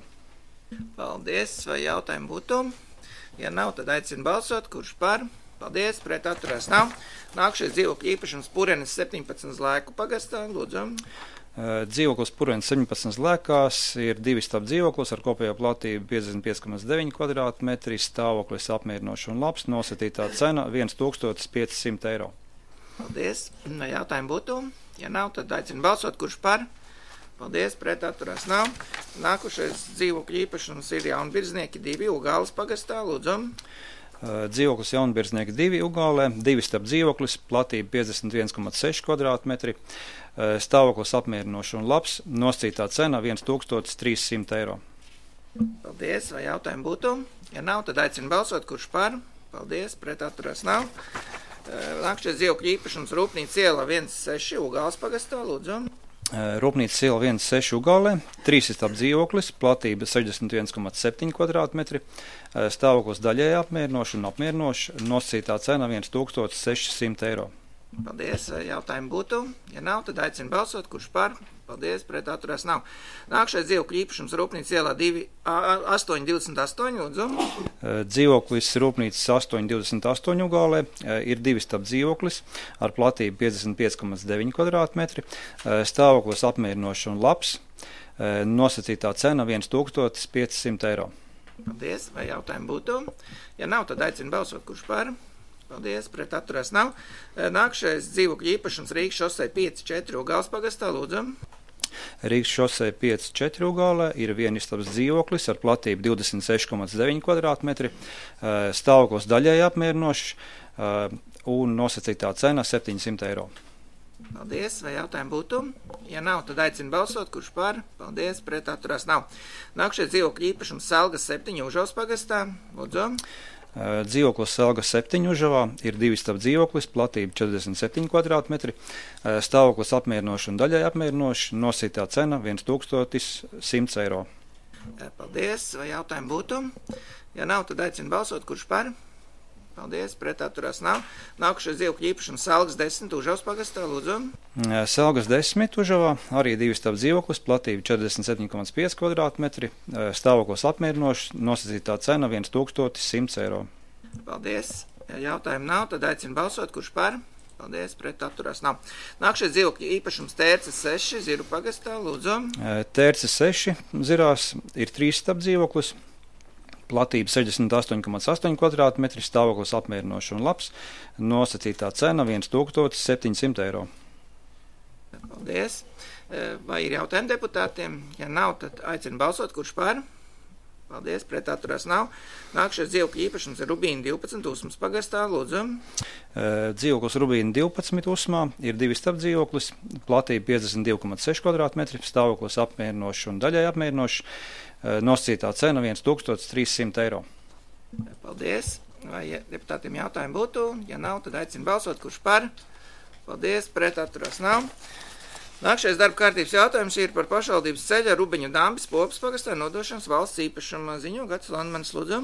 Paldies, vai jautājumi būtu? Ja nav, tad aicinu balsot, kurš par? Paldies, pret atturās nav. Nākušies dzīvokļu īpašums Purenes septiņpadsmit Zlēku pagastā, lūdzu. Dzīvoklis Purenes septiņpadsmit Zlēkās ir divi stāvu dzīvoklis ar kopējo platību piecdesmit pieci komats deviņi kvadrātmetri, stāvoklis apmierinošs un labs, nosacītā cena viens tūkstotis pieci simti eiro. Paldies, vai jautājumi būtu? Ja nav, tad aicinu balsot, kurš par? Paldies, pret atturās nav. Nākušais dzīvokļu īpašums ir Jaunbirznieki divi Ugāles pagastā, lūdzu. Dzīvoklis Jaunbirznieki divi Ugālē, divi starp dzīvoklis, platība piecdesmit viens komats seši kvadrātmetri, stāvoklis apmierinošs un labs, nosacītā cena viens tūkstotis trīs simti eiro. Paldies, vai jautājumi būtu? Ja nav, tad aicinu balsot, kurš par? Paldies, pret atturās nav. Nākušais dzīvokļu īpašums Rūpnīca iela viens seši Ugāles pagastā, lūdzu. Rūpnīcas iela viens seši Ugālē, trīs stāvu dzīvoklis, platība sešdesmit viens komats septiņi kvadrātmetri, stāvoklis daļēji apmierinošs un apmierinošs, nosacītā cena viens tūkstotis seši simti eiro. Paldies, jautājumi būtu. Ja nav, tad aicinu balsot, kurš par? Paldies, pret atturās nav. Nākušais dzīvokļu īpašums Rūpnīcas ielā astoņi divdesmit astoņi, lūdzu. Dzīvoklis Rūpnīcas astoņi divdesmit astoņi Ugālē ir divi stāvu dzīvoklis ar platību piecdesmit pieci komats deviņi kvadrātmetri, stāvoklis apmierinošs un labs, nosacītā cena viens tūkstotis pieci simti eiro. Paldies, vai jautājumi būtu? Ja nav, tad aicinu balsot, kurš par? Paldies, pret atturās nav. Nākušais dzīvokļu īpašums Rīgas šosei pieci četri Ugāles pagastā, lūdzu. Rīgas šosei pieci četri Ugālē ir vienistabas dzīvoklis ar platību divdesmit seši komats deviņi kvadrātmetri, stāvoklis daļēji apmierinošs un nosacītā cena septiņsimt eiro. Paldies, vai jautājumi būtu? Ja nav, tad aicinu balsot, kurš par? Paldies, pret atturās nav. Nākušais dzīvokļu īpašums Selgas septiņi Užavas pagastā, lūdzu. Dzīvoklis Selgas septiņi Užavā ir divi stāvu dzīvoklis, platība četrdesmit septiņi kvadrātmetri, stāvoklis apmierinošs un daļai apmierinošs, nosacītā cena viens tūkstotis simts eiro. Paldies, vai jautājumi būtu? Ja nav, tad aicinu balsot, kurš par? Paldies, pret atturās nav. Nākušais dzīvokļu īpašums Selgas desmit Užavas pagastā, lūdzu. Selgas desmit Užavā arī divi stāvu dzīvoklis, platība četrdesmit septiņi komats pieci kvadrātmetri, stāvoklis apmierinošs, nosacītā cena viens tūkstotis simts eiro. Paldies. Ja jautājumu nav, tad aicinu balsot, kurš par? Paldies, pret atturās nav. Nākušais dzīvokļu īpašums Tērces seši Ziru pagastā, lūdzu. Tērces seši Zirās ir trīs stāvu dzīvoklis. Platība sešdesmit astoņi komats astoņi kvadrātmetri, stāvoklis apmierinošs un labs, nosacītā cena viens tūkstotis septiņi simti eiro. Paldies. Vai ir jautājumi deputātiem? Ja nav, tad aicinu balsot, kurš par? Paldies, pret atturās nav. Nākušais dzīvokļu īpašums ir Rubīna divpadsmit Usmas pagastā, lūdzu. Dzīvoklis Rubīna divpadsmit Usmā ir divi stāvu dzīvoklis, platība piecdesmit divi komats seši kvadrātmetri, stāvoklis apmierinošs un daļai apmierinošs, nosacītā cena viens tūkstotis trīs simti eiro. Paldies. Vai deputātiem jautājumi būtu? Ja nav, tad aicinu balsot, kurš par? Paldies, pret atturās nav. Nākšais darba kārtības jautājums ir par pašvaldības ceļa Rubeņu Dambis Popas pagastā nodošanas valsts īpašuma ziņo. Gatis Landmanis, lūdzu.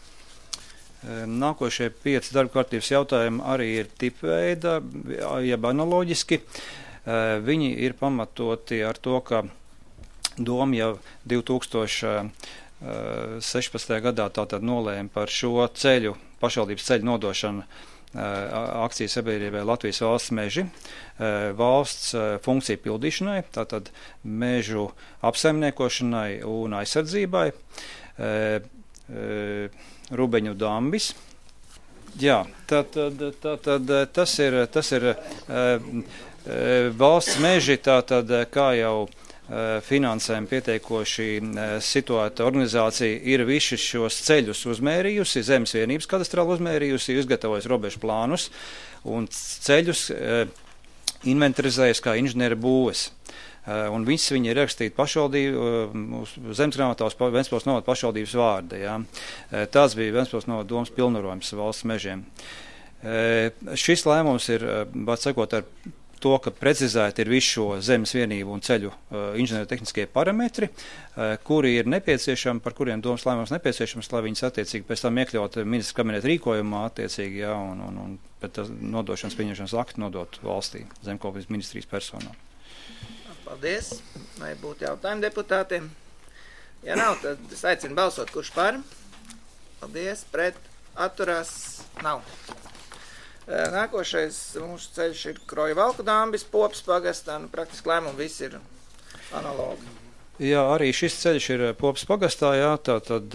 Nākošie pieci darba kārtības jautājumi arī ir tipveida, jeb analoģiski. Viņi ir pamatoti ar to, ka Doma jau divi tūkstoši sešpadsmitajā gadā tātad nolēma par šo ceļu, pašvaldības ceļu nodošanu akciju sabiedrībai Latvijas valsts meži, valsts funkciju pildīšanai, tātad mežu apsaimniekošanai un aizsardzībai. Rubeņu dambis. Jā, tad, tad, tad, tad tas ir, tas ir valsts meži, tātad, kā jau finansēm pieteikoši situēta organizācija ir visus šos ceļus uzmērījusi, zemes vienības kadastrāli uzmērījusi, izgatavojusi robežu plānus un ceļus inventarizējusi kā inženieri būves. Un viss viņi ir rakstīti pašvaldību, zemesgrāmatā uz Ventspils novada pašvaldības vārda. Jā. Tāds bija Ventspils novada domas pilnvarojums valsts mežiem. Šis lēmums ir, var sakot, ar to, ka precizēti ir visu šo zemes vienību un ceļu inženiertehniskie parametri, kuri ir nepieciešami, par kuriem domas lēmums nepieciešams, lai viņas attiecīgi pēc tam iekļaut ministra kabineta rīkojumā attiecīgi, jā, un, un, un pēc nodošanas pieņemšanas aktu nodot valstī zemkopības ministrijas personām. Paldies. Vai būtu jautājumi deputātiem? Ja nav, tad es aicinu balsot, kurš par. Paldies. Pret. Atturās. Nav. Nākošais mūsu ceļš ir Kroja-Valku dambis, Popas pagastā. Nu, praktiski lēmumi visi ir analogi. Jā, arī šis ceļš ir Popas pagastā, jā, tā tad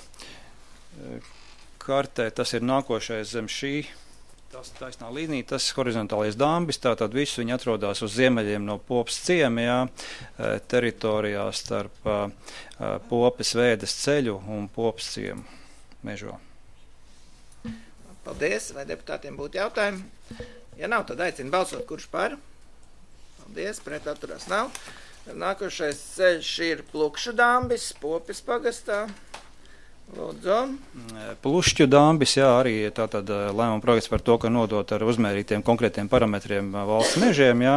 kartē tas ir nākošais zem šī. Tas taisnā līnija, tas horizontālais dambis, tātad viss viņi atrodas uz ziemeļiem no Popas ciema, jā, teritorijā starp Popas Vēdes ceļu un Popas ciemu mežo. Paldies, vai deputātiem būtu jautājumi? Ja nav, tad aicinu balsot, kurš par. Paldies, pret atturās nav. Nākošais ceļš ir Plukšu dambis, Popas pagastā. Lūdzu. Plušķu dambis, jā, arī tātad lēmuma projekts par to, ka nodot ar uzmērītiem konkrētiem parametriem valsts mežiem, jā.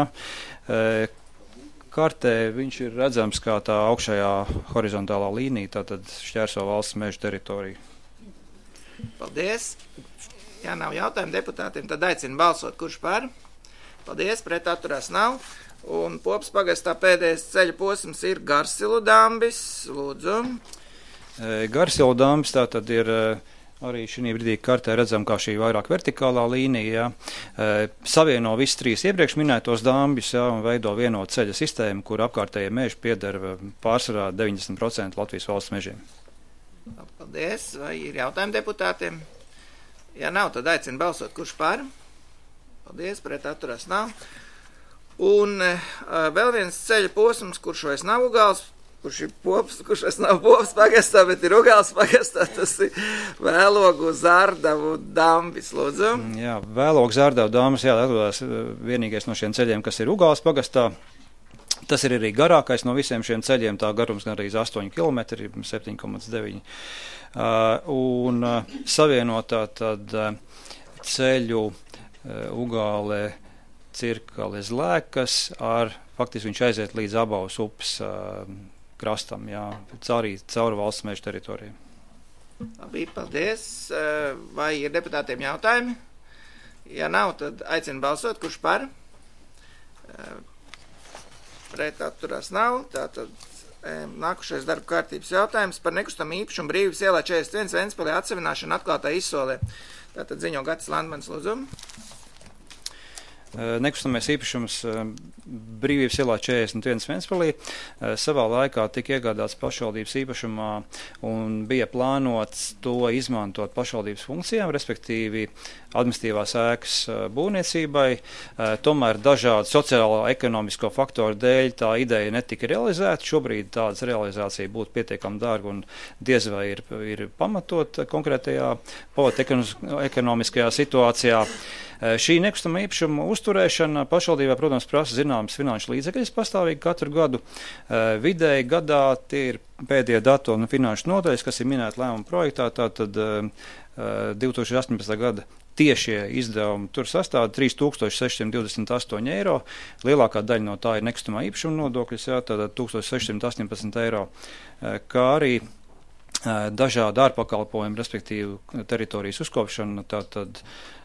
Kartē viņš ir redzams kā tā augšējā horizontālā līnija, tātad šķērso valsts mežu teritoriju. Paldies. Ja nav jautājumu deputātiem, tad aicinu balsot, kurš par. Paldies, pret atturās nav. Un Popas pagastā pēdējais ceļa posms ir Garsilu dambis. Lūdzu. Garsilu dambis tātad ir arī šī brīdī kartē redzam, kā šī vairāk vertikālā līnija, jā. Savieno visus trīs iepriekš minētos dambis, jā, un veido vienotu ceļa sistēmu, kur apkārtējie meži pieder pārsvarā deviņdesmit procenti Latvijas valsts mežiem. Paldies. Vai ir jautājumi deputātiem? Ja nav, tad aicinu balsot, kurš par. Paldies, pret atturās nav. Un uh, vēl viens ceļa posms, kurš vairs nav Ugāls, kurš ir Popas, kurš vairs nav Popas pagastā, bet ir Ugāls pagastā, tas ir Vēlogu Zārdavu dambis, lūdzu. Jā, Vēlogu Zārdavu dambis, jā, atrodas vienīgais no šiem ceļiem, kas ir Ugāls pagastā. Tas ir arī garākais no visiem šiem ceļiem, tā garums gan arī astoņi kilometri, septiņi komats deviņi. Uh, un uh, savienotā tad uh, ceļu uh, Ugālē Cirkale Zlēkas ar, faktiski viņš aiziet līdz Abavas upes uh, krastam, jā, cauri, cauri valsts meža teritorijai. Labi, paldies. Uh, vai ir deputātiem jautājumi? Ja nav, tad aicinu balsot, kurš par. Uh, pret atturās nav, tātad nākušais darba kārtības jautājums par nekustamā īpašumu Brīvības ielā četrdesmit viens Ventspilī atsevināšanu atklātā izsolē. Tātad ziņo Gatis Landmans, lūdzu. Nekustamais īpašums Brīvības ielā četrdesmit viens Ventspilī savā laikā tika iegādāts pašvaldības īpašumā un bija plānots to izmantot pašvaldības funkcijām, respektīvi administratīvās ēkas būvniecībai. Tomēr dažādu sociālo ekonomisko faktoru dēļ tā ideja netika realizēta. Šobrīd tādas realizācija būtu pietiekami dārga un diez vai ir, ir pamatot konkrētajā ekonomiskajā situācijā. Šī nekustamā īpašuma uzturēšana pašvaldībā, protams, prasa zināmas finanšu līdzekļus pastāvīgi katru gadu. Vidēji gadā tie ir pēdējie dati un finanšu nodaļas, kas ir minēti lēmuma projektā, tātad divi tūkstoši astoņpadsmitā gada tiešie izdevumi tur sastāv trīs tūkstoši sešsimt divdesmit astoņi eiro. Lielākā daļa no tā ir nekustamā īpašuma nodokļus, jā, tātad tūkstoš sešsimt astoņpadsmit eiro, kā arī dažādi ārpakalpojumi, respektīvi teritorijas uzkopšana, tātad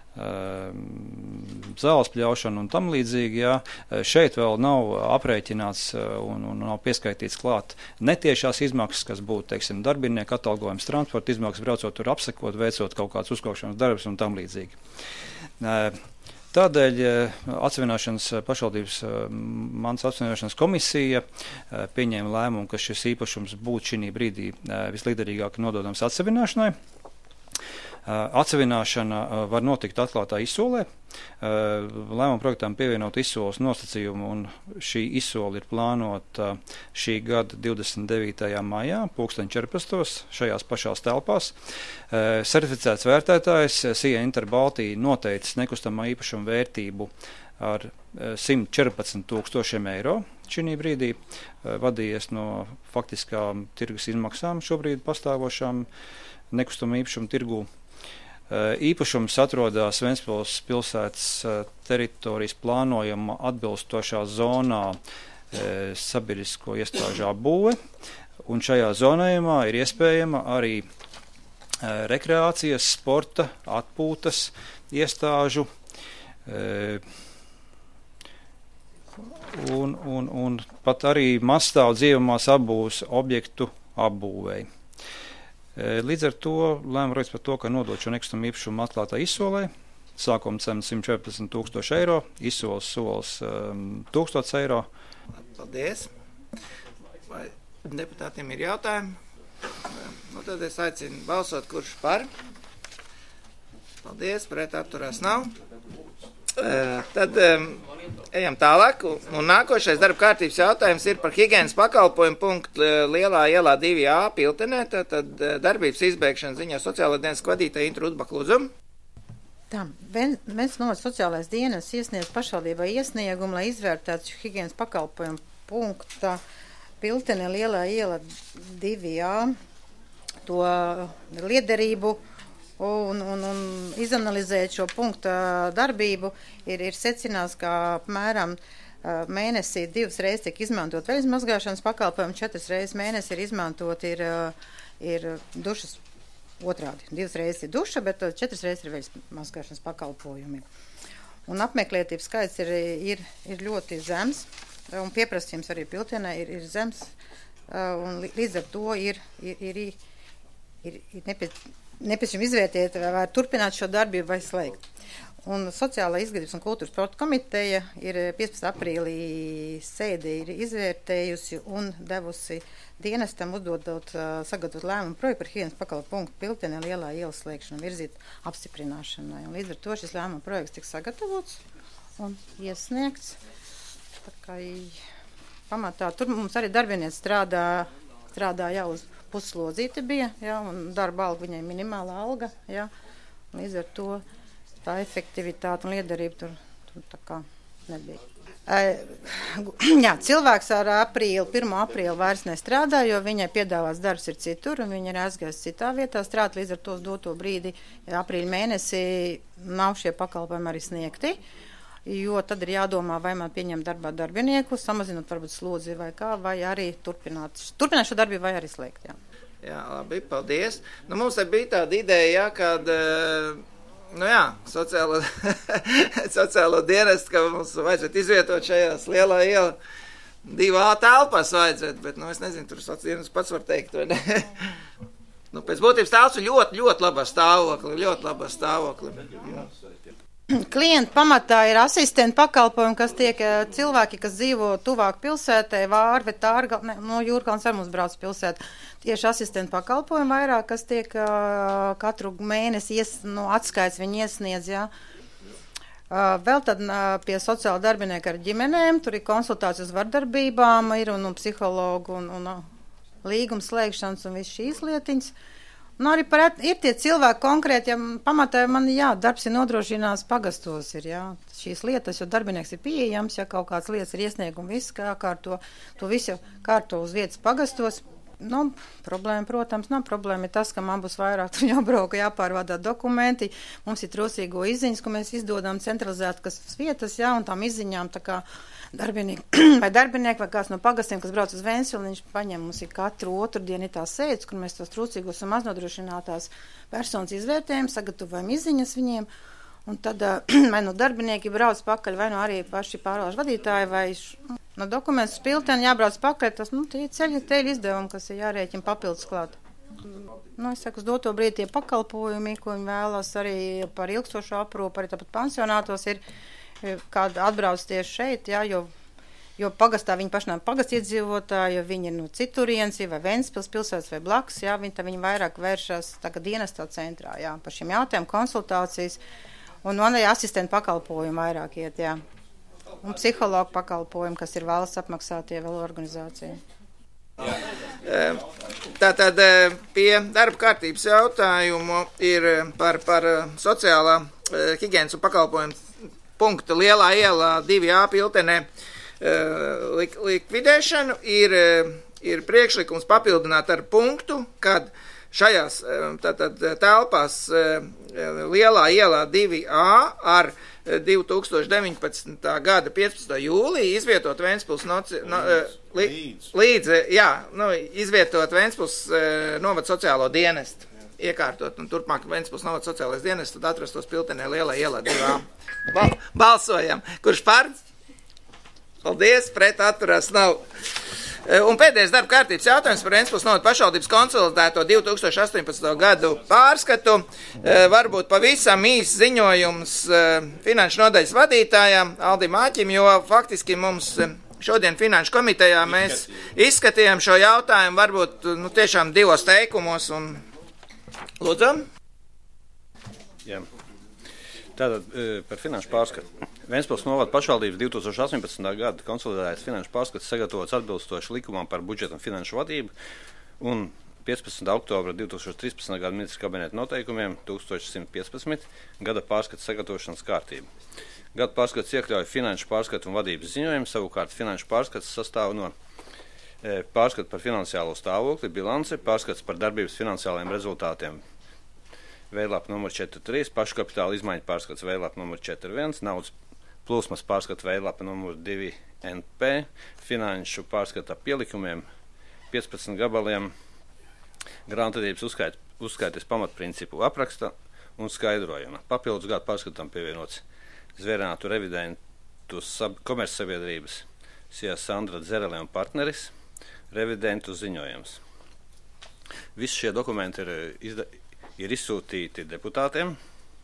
zāles pļaušana un tam līdzīgi, jā. Šeit vēl nav aprēķināts un, un nav pieskaitīts klāt netiešās izmaksas, kas būtu, teiksim, darbinieku atalgojums, transporta izmaksas, braucot tur apsekot, veicot kaut kāds uzkopšanas darbs un tam līdzīgi. Tādēļ atsevināšanas pašvaldības mans atsevināšanas komisija pieņēma lēmumu, ka šis īpašums būtu šī brīdī visliederīgāk nododams atsevināšanai. Atsevināšana var notikt atklātā izsolē. Lēmuma projektām pievienot izsoles nosacījumu, un šī izsole ir plānota šī gada divdesmit devītajā maijā, pulksten četrpadsmitos, šajās pašās telpās. Certificēts vērtētājs S I A Interbaltija noteicis nekustamā īpašuma vērtību ar simt četrpadsmit tūkstošiem eiro šī brīdī, vadījies no faktiskām tirgus izmaksām šobrīd pastāvošām nekustamā īpašuma tirgū. Īpašums atrodas Ventspils pilsētas teritorijas plānojuma atbilstošā zonā sabiedrisko iestāžu apbūve, un šajā zonējumā ir iespējama arī rekreācijas, sporta, atpūtas iestāžu un, un, un pat arī mazstāvu dzīvamās apbūves objektu apbūvēji. Līdz ar to lēma projekts par to, ka nodot šo nekustamā īpašumu atklātā izsolē. Sākuma cena simt četrpadsmit tūkstoši eiro, izsoles solis um, tūkstots eiro. Paldies. Vai deputātiem ir jautājumi? Nu, tad es aicinu balsot, kurš par. Paldies, pret atturās nav. Uh, tad um, ejam tālāk, un nākošais darba kārtības jautājums ir par higienas pakalpojumu punktu Lielā ielā divi A Piltenē, tad, tad darbības izbeigšana ziņā sociālā dienas vadītāja Intra Udbaka, lūdzu. Tā, Ventspils novads sociālais dienas iesniedz pašvaldībai iesniegumu, lai izvērtētu higienas pakalpojumu punkta Piltenē Lielā iela divi A to liederību. Un, un, un izanalizēt šo punktu darbību, ir, ir secinās, ka apmēram mēnesī divas reizes tiek izmantot veļas mazgāšanas pakalpojumi, četras reizes mēnesī ir izmantot ir, ir dušas otrādi. Divas reizes ir duša, bet četras reizes ir veļas mazgāšanas pakalpojumi. Un apmeklētības skaits ir, ir, ir ļoti zems, un pieprasījums arī Piltenē ir, ir zems, un līdz ar to ir, ir, ir, ir, ir nepieciešams nepieciešams izvērtēt, vai turpināt šo darbību vai slēgt. Un Sociālā izglītības un kultūras sporta komiteja ir piecpadsmitā aprīlī sēdi ir izvērtējusi un devusi dienestam uzdodot sagatavot lēmumu projektu par higienas pakalpojumu punktu Piltenē Lielā ielas slēgšanu virzīt apstiprināšanai. Un līdz ar to šis lēmuma projekts tiks sagatavots un iesniegts. Tā kā pamatā tur mums arī darbinieci strādā, strādā jau uz puslodzīti bija, ja, un darba alga viņai minimāla alga, ja, līdz ar to tā efektivitāte un liederība tur, tur tā kā nebija. Jā, cilvēks ar aprīli, pirmo aprīli vairs nestrādā, jo viņai piedāvās darbs ir citur, un viņa ir aizgājis citā vietā strādāt, līdz ar to uz doto brīdi, ja aprīļa mēnesī nav šie pakalpojumi arī sniegti, jo tad ir jādomā, vai man pieņem darbā darbinieku, samazinot varbūt slodzi vai kā, vai arī turpināt, turpināt šo darbību vai arī slēgt, jā. Jā, labi, paldies. Nu, mums bija tāda ideja, jā, kad, nu jā, sociālo, sociālo dienestu, ka mums vajadzētu izvietot šajās Lielā iela divi A telpās vajadzētu, bet, nu, es nezinu, tur sociālās dienestu pats var teikt, vai ne? Nu, pēc būtības telpas ir ļoti, ļoti labā stāvokli, ļoti labā stāvokli. Jā. Klienti pamatā ir asistenti pakalpojumi, kas tiek cilvēki, kas dzīvo tuvāk pilsētē, Vārve, Tārga, ne, no Jūrkalns ar mums brauc pilsētā. Tieši asistenti pakalpojumi vairāk, kas tiek uh, katru mēnesi ies, no atskaits viņi iesniedz, jā. Uh, vēl tad uh, pie sociāla darbinieka ar ģimenēm, tur ir konsultācijas vardarbībām, ir un, un psihologu un, un uh, līgums slēgšanas un viss šīs lietiņas. Un arī par, ir tie cilvēki konkrēti, ja pamatā man, jā, darbs ir nodrošinās pagastos, ir, jā, šīs lietas, jo darbinieks ir pieejams, ja kaut kāds lietas ir iesniegumi, viss kā kārto, to visu kārto uz vietas pagastos. Nu, problēma, protams, nav problēma, ir tas, ka man būs vairāk tur jābrauka, jāpārvādā dokumenti, mums ir trūcīgo izziņas, ko mēs izdodam centralizēt, kas uz vietas, jā, un tām izziņām tā kā darbinieki vai darbinieki vai kāds no pagastiem, kas brauc uz Ventspili, viņš paņem mums ir katru otru dienu ir tās sēdes, kur mēs tos trūcīgos un maznodrošinātās personas izvērtējam, sagatavojam izziņas viņiem, un tad vai no darbinieki brauc pakaļ, vai no arī paši pārvaldes vadītāji, vai no dokumentus Pilteni jābrauc pakaļ, tas, nu, tie ceļi, teļi izdevumi, kas ir jārēķina papildus klāt. Nu, es saku, uz doto brīdi tie pakalpojumi, ko viņi vēlas arī par ilgstošo aprūpu, arī tāpat pansionātos ir, kāda atbrauc tieši šeit, jā, jo, jo pagastā viņi paši nav pagast iedzīvotāji, jo viņi ir no citurienes, vai Ventspils pilsētas vai blakus, jā, viņi, viņi vairāk vēršas tagad dienestā centrā, jā, par šiem jautājumiem, konsultācijas, un man arī asistentu pakalpojumi vairāk iet, jā. Un psihologu pakalpojumi, kas ir valsts apmaksātie vēl organizācija. Tātad pie darba kārtības jautājumu ir par, par sociālā higienas un pakalpojumu punktu Lielā ielā divi A Piltenē lik, likvidēšanu. Ir, ir priekšlikums papildināt ar punktu, kad šajās tātad, telpās Lielā ielā divi A ar divi tūkstoši deviņpadsmitā gada piecpadsmitā jūlija izvietot Ventspils noci, no, li, līdz, jā, nu, izvietot Ventspils novada sociālo dienestu, iekārtot, un turpmāk Ventspils novada sociālais dienests, tad atrastos Piltenē Lielā ielā divi A. Bal, balsojam. Kurš par? Paldies, pret atturās nav. Un pēdējais darba kārtības jautājums par Ventspils novada pašvaldības konsolidēto divi tūkstoši astoņpadsmito gadu pārskatu. Varbūt pavisam īs ziņojums finanšu nodaļas vadītājām Aldim Āķim, jo faktiski mums šodien finanšu komitejā mēs izskatījām šo jautājumu varbūt nu, tiešām divos teikumos. Un... Lūdzu. Jā. Tātad par finanšu pārskatu. Ventspils novada pašvaldības divi tūkstoši astoņpadsmitā gada konsolidētais finanšu pārskats sagatavots atbilstoši likumam par budžetu un finanšu vadību un piecpadsmitā oktobra divi tūkstoši trīspadsmitā gada ministra kabineta noteikumiem tūkstoš simt piecpadsmit gada pārskats sagatavošanas kārtību. Gada pārskats iekļauj finanšu pārskatu un vadības ziņojumu, savukārt finanšu pārskats sastāv no e, pārskatu par finansiālo stāvokli, bilanci, pārskats par darbības finansiālajiem rezultātiem, veidlapa numur četrdesmit trīs, paškapitāla izmaiņu pārskats veidlapa numur četrdesmit viens, naudas plūsmas pārskata veidlapa numur divi N P, finanšu pārskata pielikumiem, piecpadsmit gabaliem, grāmatvedības uzskait, uzskaites pamatprincipu apraksta un skaidrojuma. Papildus gadu pārskatam pievienots zvērinātu revidentu komercsabiedrības Sija Sandra Dzerele un partneris, revidentu ziņojums. Visi šie dokumenti ir, izda, ir izsūtīti deputātiem.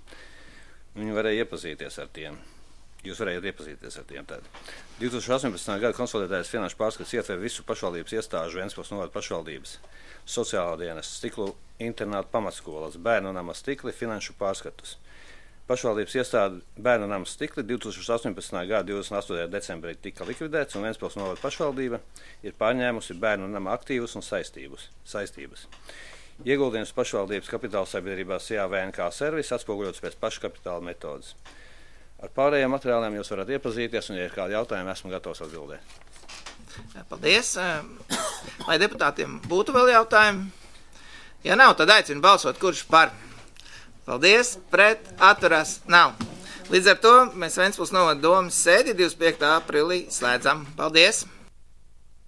Viņi varēja iepazīties ar tiem. Jūs varējāt iepazīties ar tiem tādu. divi tūkstoši astoņpadsmitā gada konsolidētais finanšu pārskats ietver visu pašvaldības iestāžu Ventspils novada pašvaldības, sociālā dienas, stiklu internātu pamatskolas, bērnu nama stikli, finanšu pārskatus. Pašvaldības iestāde bērnu nama stikli divi tūkstoši astoņpadsmitā gada divdesmit astotajā decembrī tika likvidēts, un Ventspils novada pašvaldība ir pārņēmusi bērnu nama aktīvus un saistības. saistības. Ieguldījums pašvaldības kapitāla sabiedrībā Sijā V N K servis atspoguļots pēc paškapitāla metodas. Ar pārējiem materiāliem jūs varat iepazīties, un, ja ir kādi jautājumi, esmu gatavs atbildēt. Paldies. Vai deputātiem būtu vēl jautājumi? Ja nav, tad aicinu balsot, kurš par. Paldies, pret, atturās, nav. Līdz ar to mēs Ventspils novada domas sēdi divdesmit piekta aprīlī slēdzam. Paldies!